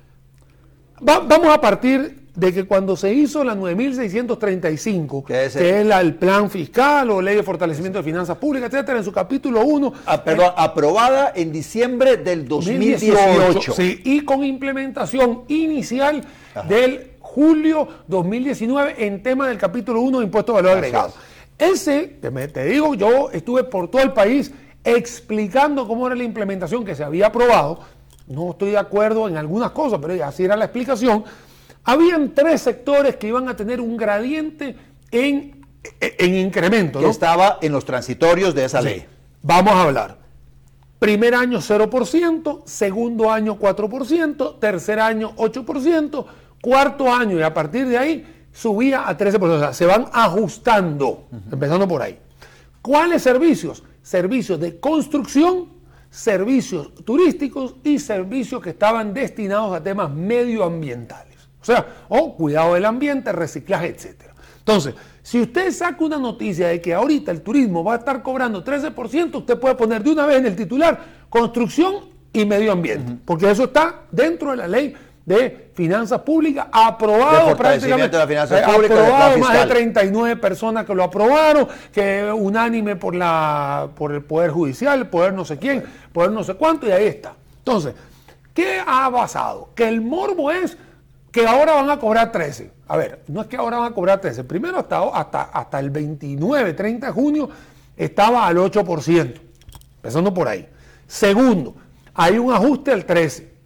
va- vamos a partir de que cuando se hizo la nueve mil seiscientos treinta y cinco, ¿Qué es que el- es la- el plan fiscal o ley de fortalecimiento de finanzas públicas, etcétera, en su capítulo uno, Ah, perdón, aprobada en diciembre del dos mil dieciocho. sí, y con implementación inicial del julio dos mil diecinueve en tema del capítulo uno de impuesto de valor Así agregado. Ese, que me, te digo, yo estuve por todo el país explicando cómo era la implementación que se había aprobado. No estoy de acuerdo en algunas cosas, pero así era la explicación. Habían tres sectores que iban a tener un gradiente en, en incremento, Que ¿no? estaba en los transitorios de esa Sí. ley. Vamos a hablar. Primer año cero por ciento, segundo año cuatro por ciento, tercer año ocho por ciento, cuarto año y a partir de ahí subía a trece por ciento. O sea, se van ajustando, empezando por ahí. ¿Cuáles servicios? Servicios de construcción, servicios turísticos y servicios que estaban destinados a temas medioambientales. O sea, o cuidado del ambiente, reciclaje, etcétera. Entonces, si usted saca una noticia de que ahorita el turismo va a estar cobrando trece por ciento, usted puede poner de una vez en el titular construcción y medio ambiente, uh-huh. porque eso está dentro de la ley de finanzas públicas, aprobado De prácticamente, fortalecimiento de las finanzas eh, públicas, aprobado del plan más de fiscal. treinta y nueve personas que lo aprobaron, que unánime por la por el Poder Judicial, el Poder no sé quién, Poder no sé cuánto, y ahí está. Entonces, ¿qué ha pasado? Que el morbo es que ahora van a cobrar trece. A ver, no es que ahora van a cobrar trece. Primero, hasta, hasta, hasta el veintinueve, treinta de junio, estaba al ocho por ciento. Empezando por ahí. Segundo, hay un ajuste al trece.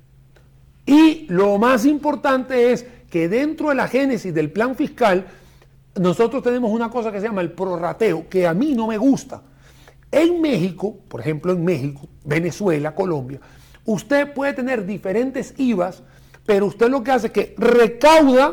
Y lo más importante es que dentro de la génesis del plan fiscal, nosotros tenemos una cosa que se llama el prorrateo, que a mí no me gusta. En México, por ejemplo en México, Venezuela, Colombia, usted puede tener diferentes I V As, pero usted lo que hace es que recauda,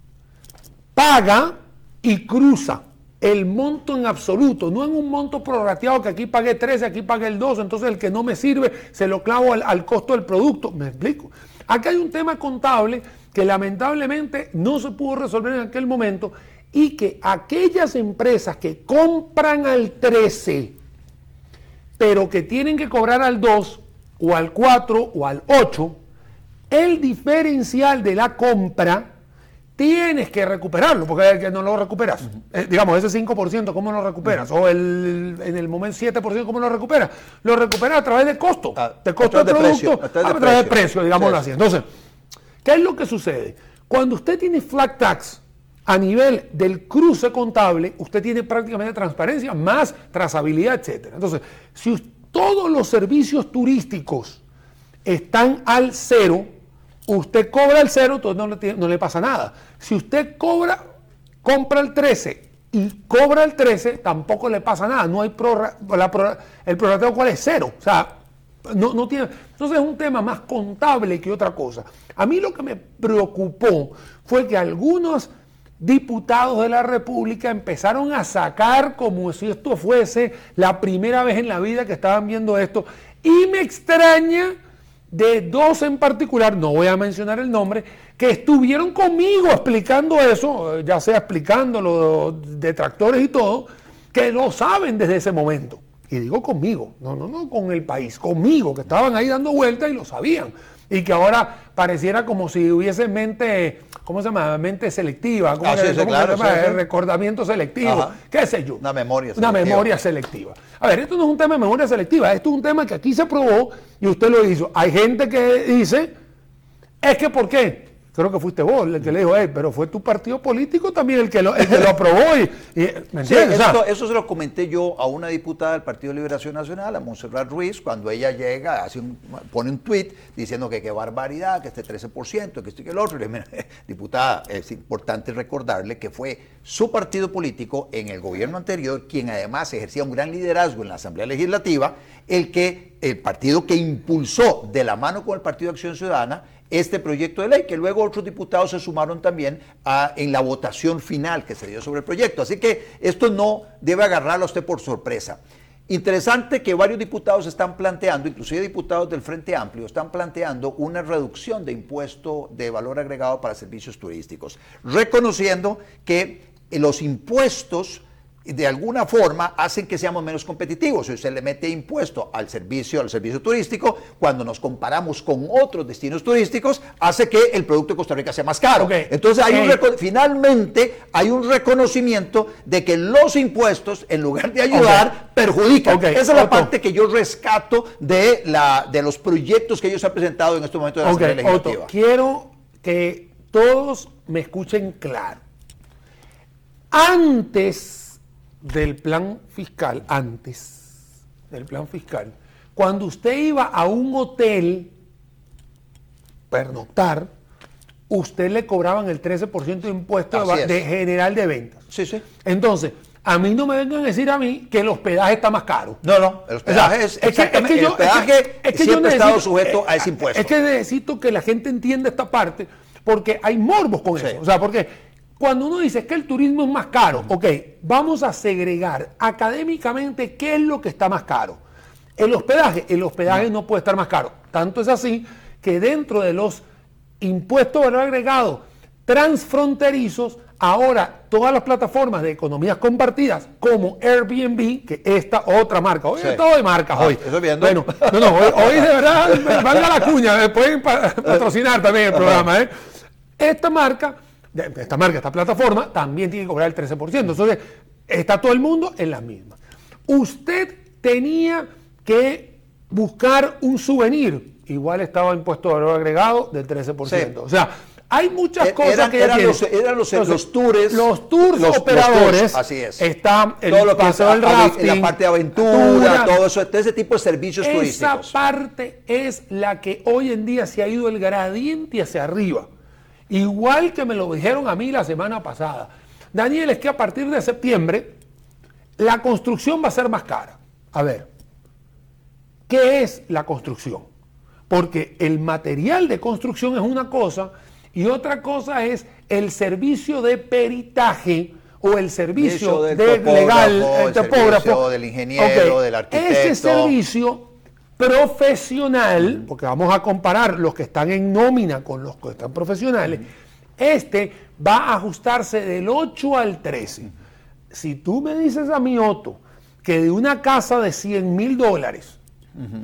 paga y cruza el monto en absoluto, no en un monto prorrateado que aquí pagué trece, aquí pagué el doce, entonces el que no me sirve se lo clavo al, al costo del producto. ¿Me explico? Acá hay un tema contable que lamentablemente no se pudo resolver en aquel momento y que aquellas empresas que compran al trece, pero que tienen que cobrar al dos o al cuatro o al ocho, el diferencial de la compra tienes que recuperarlo, porque es que no lo recuperas. Uh-huh. Eh, digamos, ese cinco por ciento, ¿cómo lo recuperas? Uh-huh. O el, en el momento siete por ciento, ¿cómo lo recuperas? Lo recuperas a través de costo, ah, de costo de producto, precio, a través de a través de precio, precio, digámoslo sí. así. Entonces, ¿qué es lo que sucede? Cuando usted tiene flat tax a nivel del cruce contable, usted tiene prácticamente transparencia, más trazabilidad, etcétera. Entonces, si usted, todos los servicios turísticos están al cero, usted cobra el cero, entonces no le, no le pasa nada. Si usted cobra, compra el trece y cobra el trece, tampoco le pasa nada. No hay prorra, la prorra, el prorrateo, ¿cuál es? Cero. O sea, no, no tiene. Entonces es un tema más contable que otra cosa. A mí lo que me preocupó fue que algunos diputados de la República empezaron a sacar como si esto fuese la primera vez en la vida que estaban viendo esto. Y me extraña de dos en particular, no voy a mencionar el nombre, que estuvieron conmigo explicando eso, ya sea explicando los detractores y todo, que lo saben desde ese momento. Y digo conmigo, no, no, no con el país, conmigo, que estaban ahí dando vueltas y lo sabían. Y que ahora pareciera como si hubiese mente, ¿cómo se llama? Mente selectiva, ¿cómo, ah, que, sí, ¿cómo claro, se llama? Sí, sí. Recordamiento selectivo, Ajá. qué sé yo. Una memoria selectiva. Una memoria selectiva. A ver, esto no es un tema de memoria selectiva, esto es un tema que aquí se aprobó y usted lo hizo. Hay gente que dice, es que ¿por qué? creo que fuiste vos el que le dijo, hey, pero fue tu partido político también el que lo, el que lo aprobó. Y, y, ¿me sí, entiendes? esto, O sea, eso se lo comenté yo a una diputada del Partido de Liberación Nacional, a Montserrat Ruiz, cuando ella llega, hace un, pone un tuit diciendo que qué barbaridad, que este trece por ciento, que esto y que el otro. Y le digo, mira, diputada, es importante recordarle que fue su partido político en el gobierno anterior, quien además ejercía un gran liderazgo en la Asamblea Legislativa, el que el partido que impulsó de la mano con el Partido de Acción Ciudadana este proyecto de ley, que luego otros diputados se sumaron también a, en la votación final que se dio sobre el proyecto. Así que esto no debe agarrarlo a usted por sorpresa. Interesante que varios diputados están planteando, inclusive diputados del Frente Amplio, están planteando una reducción de impuesto de valor agregado para servicios turísticos, reconociendo que los impuestos de alguna forma hacen que seamos menos competitivos. Si se le mete impuesto al servicio, al servicio turístico, cuando nos comparamos con otros destinos turísticos, hace que el producto de Costa Rica sea más caro. Okay. Entonces, hay hey. un finalmente hay un reconocimiento de que los impuestos, en lugar de ayudar, okay. perjudican. Okay. Esa es la Otto. parte que yo rescato de, la, de los proyectos que ellos han presentado en este momento de la okay. Asamblea Legislativa. Otto, quiero que todos me escuchen claro. Antes del plan fiscal, antes del plan fiscal, cuando usted iba a un hotel pernoctar, usted le cobraban el trece por ciento de impuesto de, de general de ventas. Sí, sí. Entonces, a mí no me vengan a decir a mí que el hospedaje está más caro. No, no, el hospedaje, o sea, es, es, que, es que yo, el hospedaje es que, es que siempre ha estado sujeto a ese impuesto. Es que necesito que la gente entienda esta parte, porque hay morbos con sí. eso. O sea, porque cuando uno dice que el turismo es más caro, ok, vamos a segregar académicamente qué es lo que está más caro. El hospedaje, el hospedaje no, no puede estar más caro. Tanto es así que dentro de los impuestos de valor agregado transfronterizos, ahora todas las plataformas de economías compartidas, como Airbnb, que esta otra marca, hoy sí. todo de marcas ah, hoy. Eso viendo. Bueno, no, no, hoy, hoy de verdad, valga la cuña, pueden patrocinar también el programa, ¿eh? Esta marca... Esta marca, esta plataforma, también tiene que cobrar el trece por ciento. Entonces, está todo el mundo en las mismas. Usted tenía que buscar un souvenir. Igual estaba impuesto de valor agregado del trece por ciento. Sí. O sea, hay muchas cosas eran, que... Eran, los, eran los, Entonces, los tours. Los tours los, operadores. Los tours, así es. Está el todo lo que paseo del rafting. La parte de aventura, todo eso, todo ese tipo de servicios esa turísticos. Esa parte es la que hoy en día se ha ido el gradiente hacia arriba. Igual que me lo dijeron a mí la semana pasada. Daniel, es que a partir de septiembre la construcción va a ser más cara. A ver, ¿qué es la construcción? Porque el material de construcción es una cosa y otra cosa es el servicio de peritaje o el servicio del de topógrafo, legal, el, el topógrafo, servicio del ingeniero, okay. del arquitecto. Ese servicio profesional, porque vamos a comparar los que están en nómina con los que están profesionales, este va a ajustarse del ocho al trece. Si tú me dices a mí, Otto, que de una casa de cien mil dólares, uh-huh.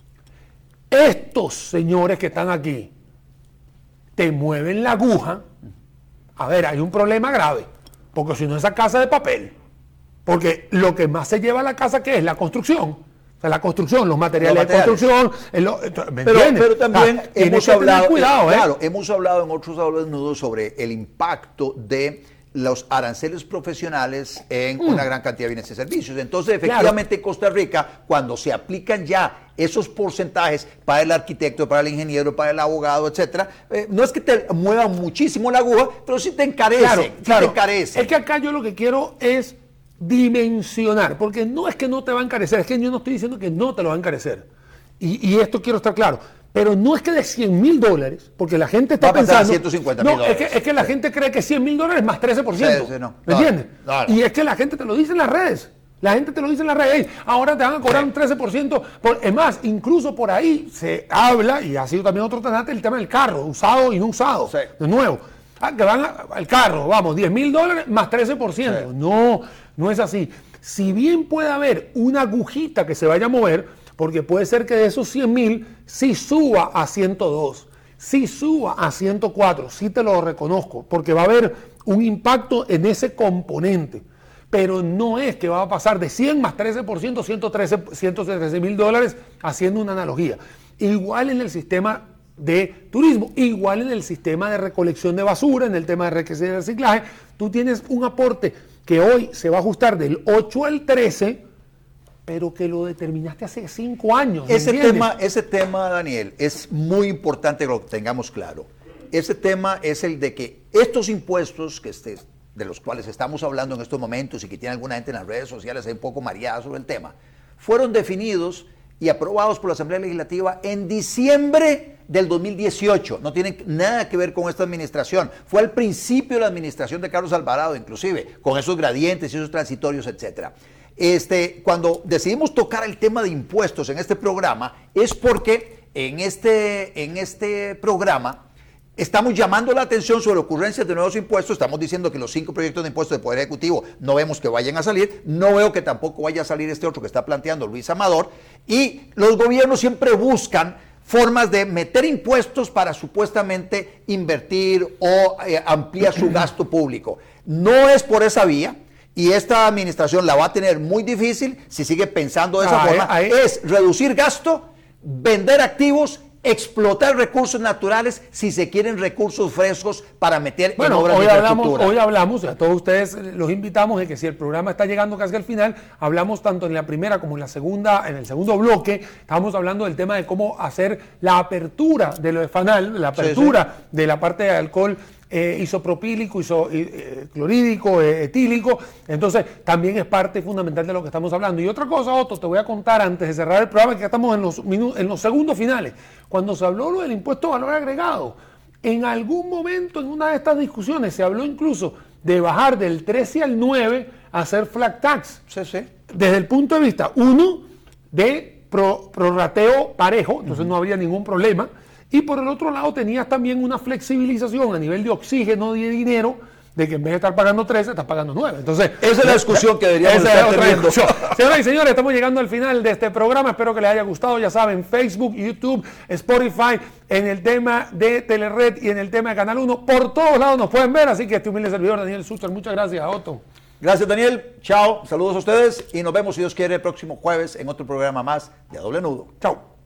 estos señores que están aquí te mueven la aguja, a ver, hay un problema grave, porque si no esa casa de papel, porque lo que más se lleva a la casa, ¿qué es? La construcción. O sea, la construcción, los materiales, los materiales. de construcción, lo, ¿me pero, pero también ah, hemos hablado, cuidado, eh, ¿eh? claro, hemos hablado en otros desnudos sobre el impacto de los aranceles profesionales en mm. una gran cantidad de bienes y servicios. Entonces, efectivamente, claro. en Costa Rica, cuando se aplican ya esos porcentajes para el arquitecto, para el ingeniero, para el abogado, etcétera, eh, no es que te muevan muchísimo la aguja, pero sí te encarecen, claro, sí claro. te encarecen. Es que acá yo lo que quiero es dimensionar, porque no es que no te va a encarecer, es que yo no estoy diciendo que no te lo va a encarecer, y, y esto quiero estar claro, pero no es que de cien mil dólares, porque la gente está va a pensando, ciento cincuenta mil no, dólares. Es que, es que la sí. gente cree que cien mil dólares más trece por ciento, sí, sí, no. ¿me no, entiendes? No, no. Y es que la gente te lo dice en las redes, la gente te lo dice en las redes, ahora te van a cobrar sí. un trece por ciento, por, es más, incluso por ahí se habla, y ha sido también otro tenante, el tema del carro, usado y no usado, sí. de nuevo, ah, que van a, al carro, vamos, diez mil dólares más trece por ciento, sí. no, no es así. Si bien puede haber una agujita que se vaya a mover, porque puede ser que de esos cien mil sí suba a ciento dos, sí suba a ciento cuatro, sí te lo reconozco, porque va a haber un impacto en ese componente, pero no es que va a pasar de cien más trece por ciento, ciento trece mil dólares, haciendo una analogía. Igual en el sistema de turismo. Igual en el sistema de recolección de basura, en el tema de reciclaje, tú tienes un aporte que hoy se va a ajustar del ocho al trece, pero que lo determinaste hace cinco años. Ese tema, ese tema, Daniel, es muy importante que lo tengamos claro. Ese tema es el de que estos impuestos que este, de los cuales estamos hablando en estos momentos y que tiene alguna gente en las redes sociales ahí un poco mareada sobre el tema, fueron definidos y aprobados por la Asamblea Legislativa en diciembre del dos mil dieciocho. No tienen nada que ver con esta administración. Fue al principio de la administración de Carlos Alvarado, inclusive, con esos gradientes y esos transitorios, etcétera. Este, cuando decidimos tocar el tema de impuestos en este programa, es porque en este, en este programa estamos llamando la atención sobre ocurrencias de nuevos impuestos. Estamos diciendo que los cinco proyectos de impuestos del Poder Ejecutivo no vemos que vayan a salir. No veo que tampoco vaya a salir este otro que está planteando Luis Amador. Y los gobiernos siempre buscan formas de meter impuestos para supuestamente invertir o eh, ampliar su gasto público. No es por esa vía. Y esta administración la va a tener muy difícil si sigue pensando de esa ah, forma. ahí. Es reducir gasto, vender activos, explotar recursos naturales si se quieren recursos frescos para meter bueno, en obras hoy de hablamos, infraestructura. hoy hablamos, a todos ustedes los invitamos de que si el programa está llegando casi al final, hablamos tanto en la primera como en la segunda, en el segundo bloque, estamos hablando del tema de cómo hacer la apertura de lo de FANAL, la apertura sí, sí. de la parte de alcohol Eh, isopropílico, iso, eh, clorídico, eh, etílico. Entonces también es parte fundamental de lo que estamos hablando. Y otra cosa, Otto, te voy a contar antes de cerrar el programa, que estamos en los, en los segundos finales. Cuando se habló lo del impuesto de valor agregado, en algún momento en una de estas discusiones se habló incluso de bajar del trece al nueve a hacer flat tax. Sí, sí. Desde el punto de vista, uno, de pro, prorrateo parejo, entonces uh-huh. no habría ningún problema. Y por el otro lado tenías también una flexibilización a nivel de oxígeno y de dinero, de que en vez de estar pagando trece, estás pagando nueve. Entonces, esa es la discusión que deberíamos esa estar es teniendo. Señoras y señores, estamos llegando al final de este programa. Espero que les haya gustado. Ya saben, Facebook, YouTube, Spotify, en el tema de Telered y en el tema de Canal uno. Por todos lados nos pueden ver. Así que este humilde servidor, Daniel Suster, muchas gracias, Otto. Gracias, Daniel. Chao. Saludos a ustedes y nos vemos, si Dios quiere, el próximo jueves en otro programa más de A Doble Nudo. Chao.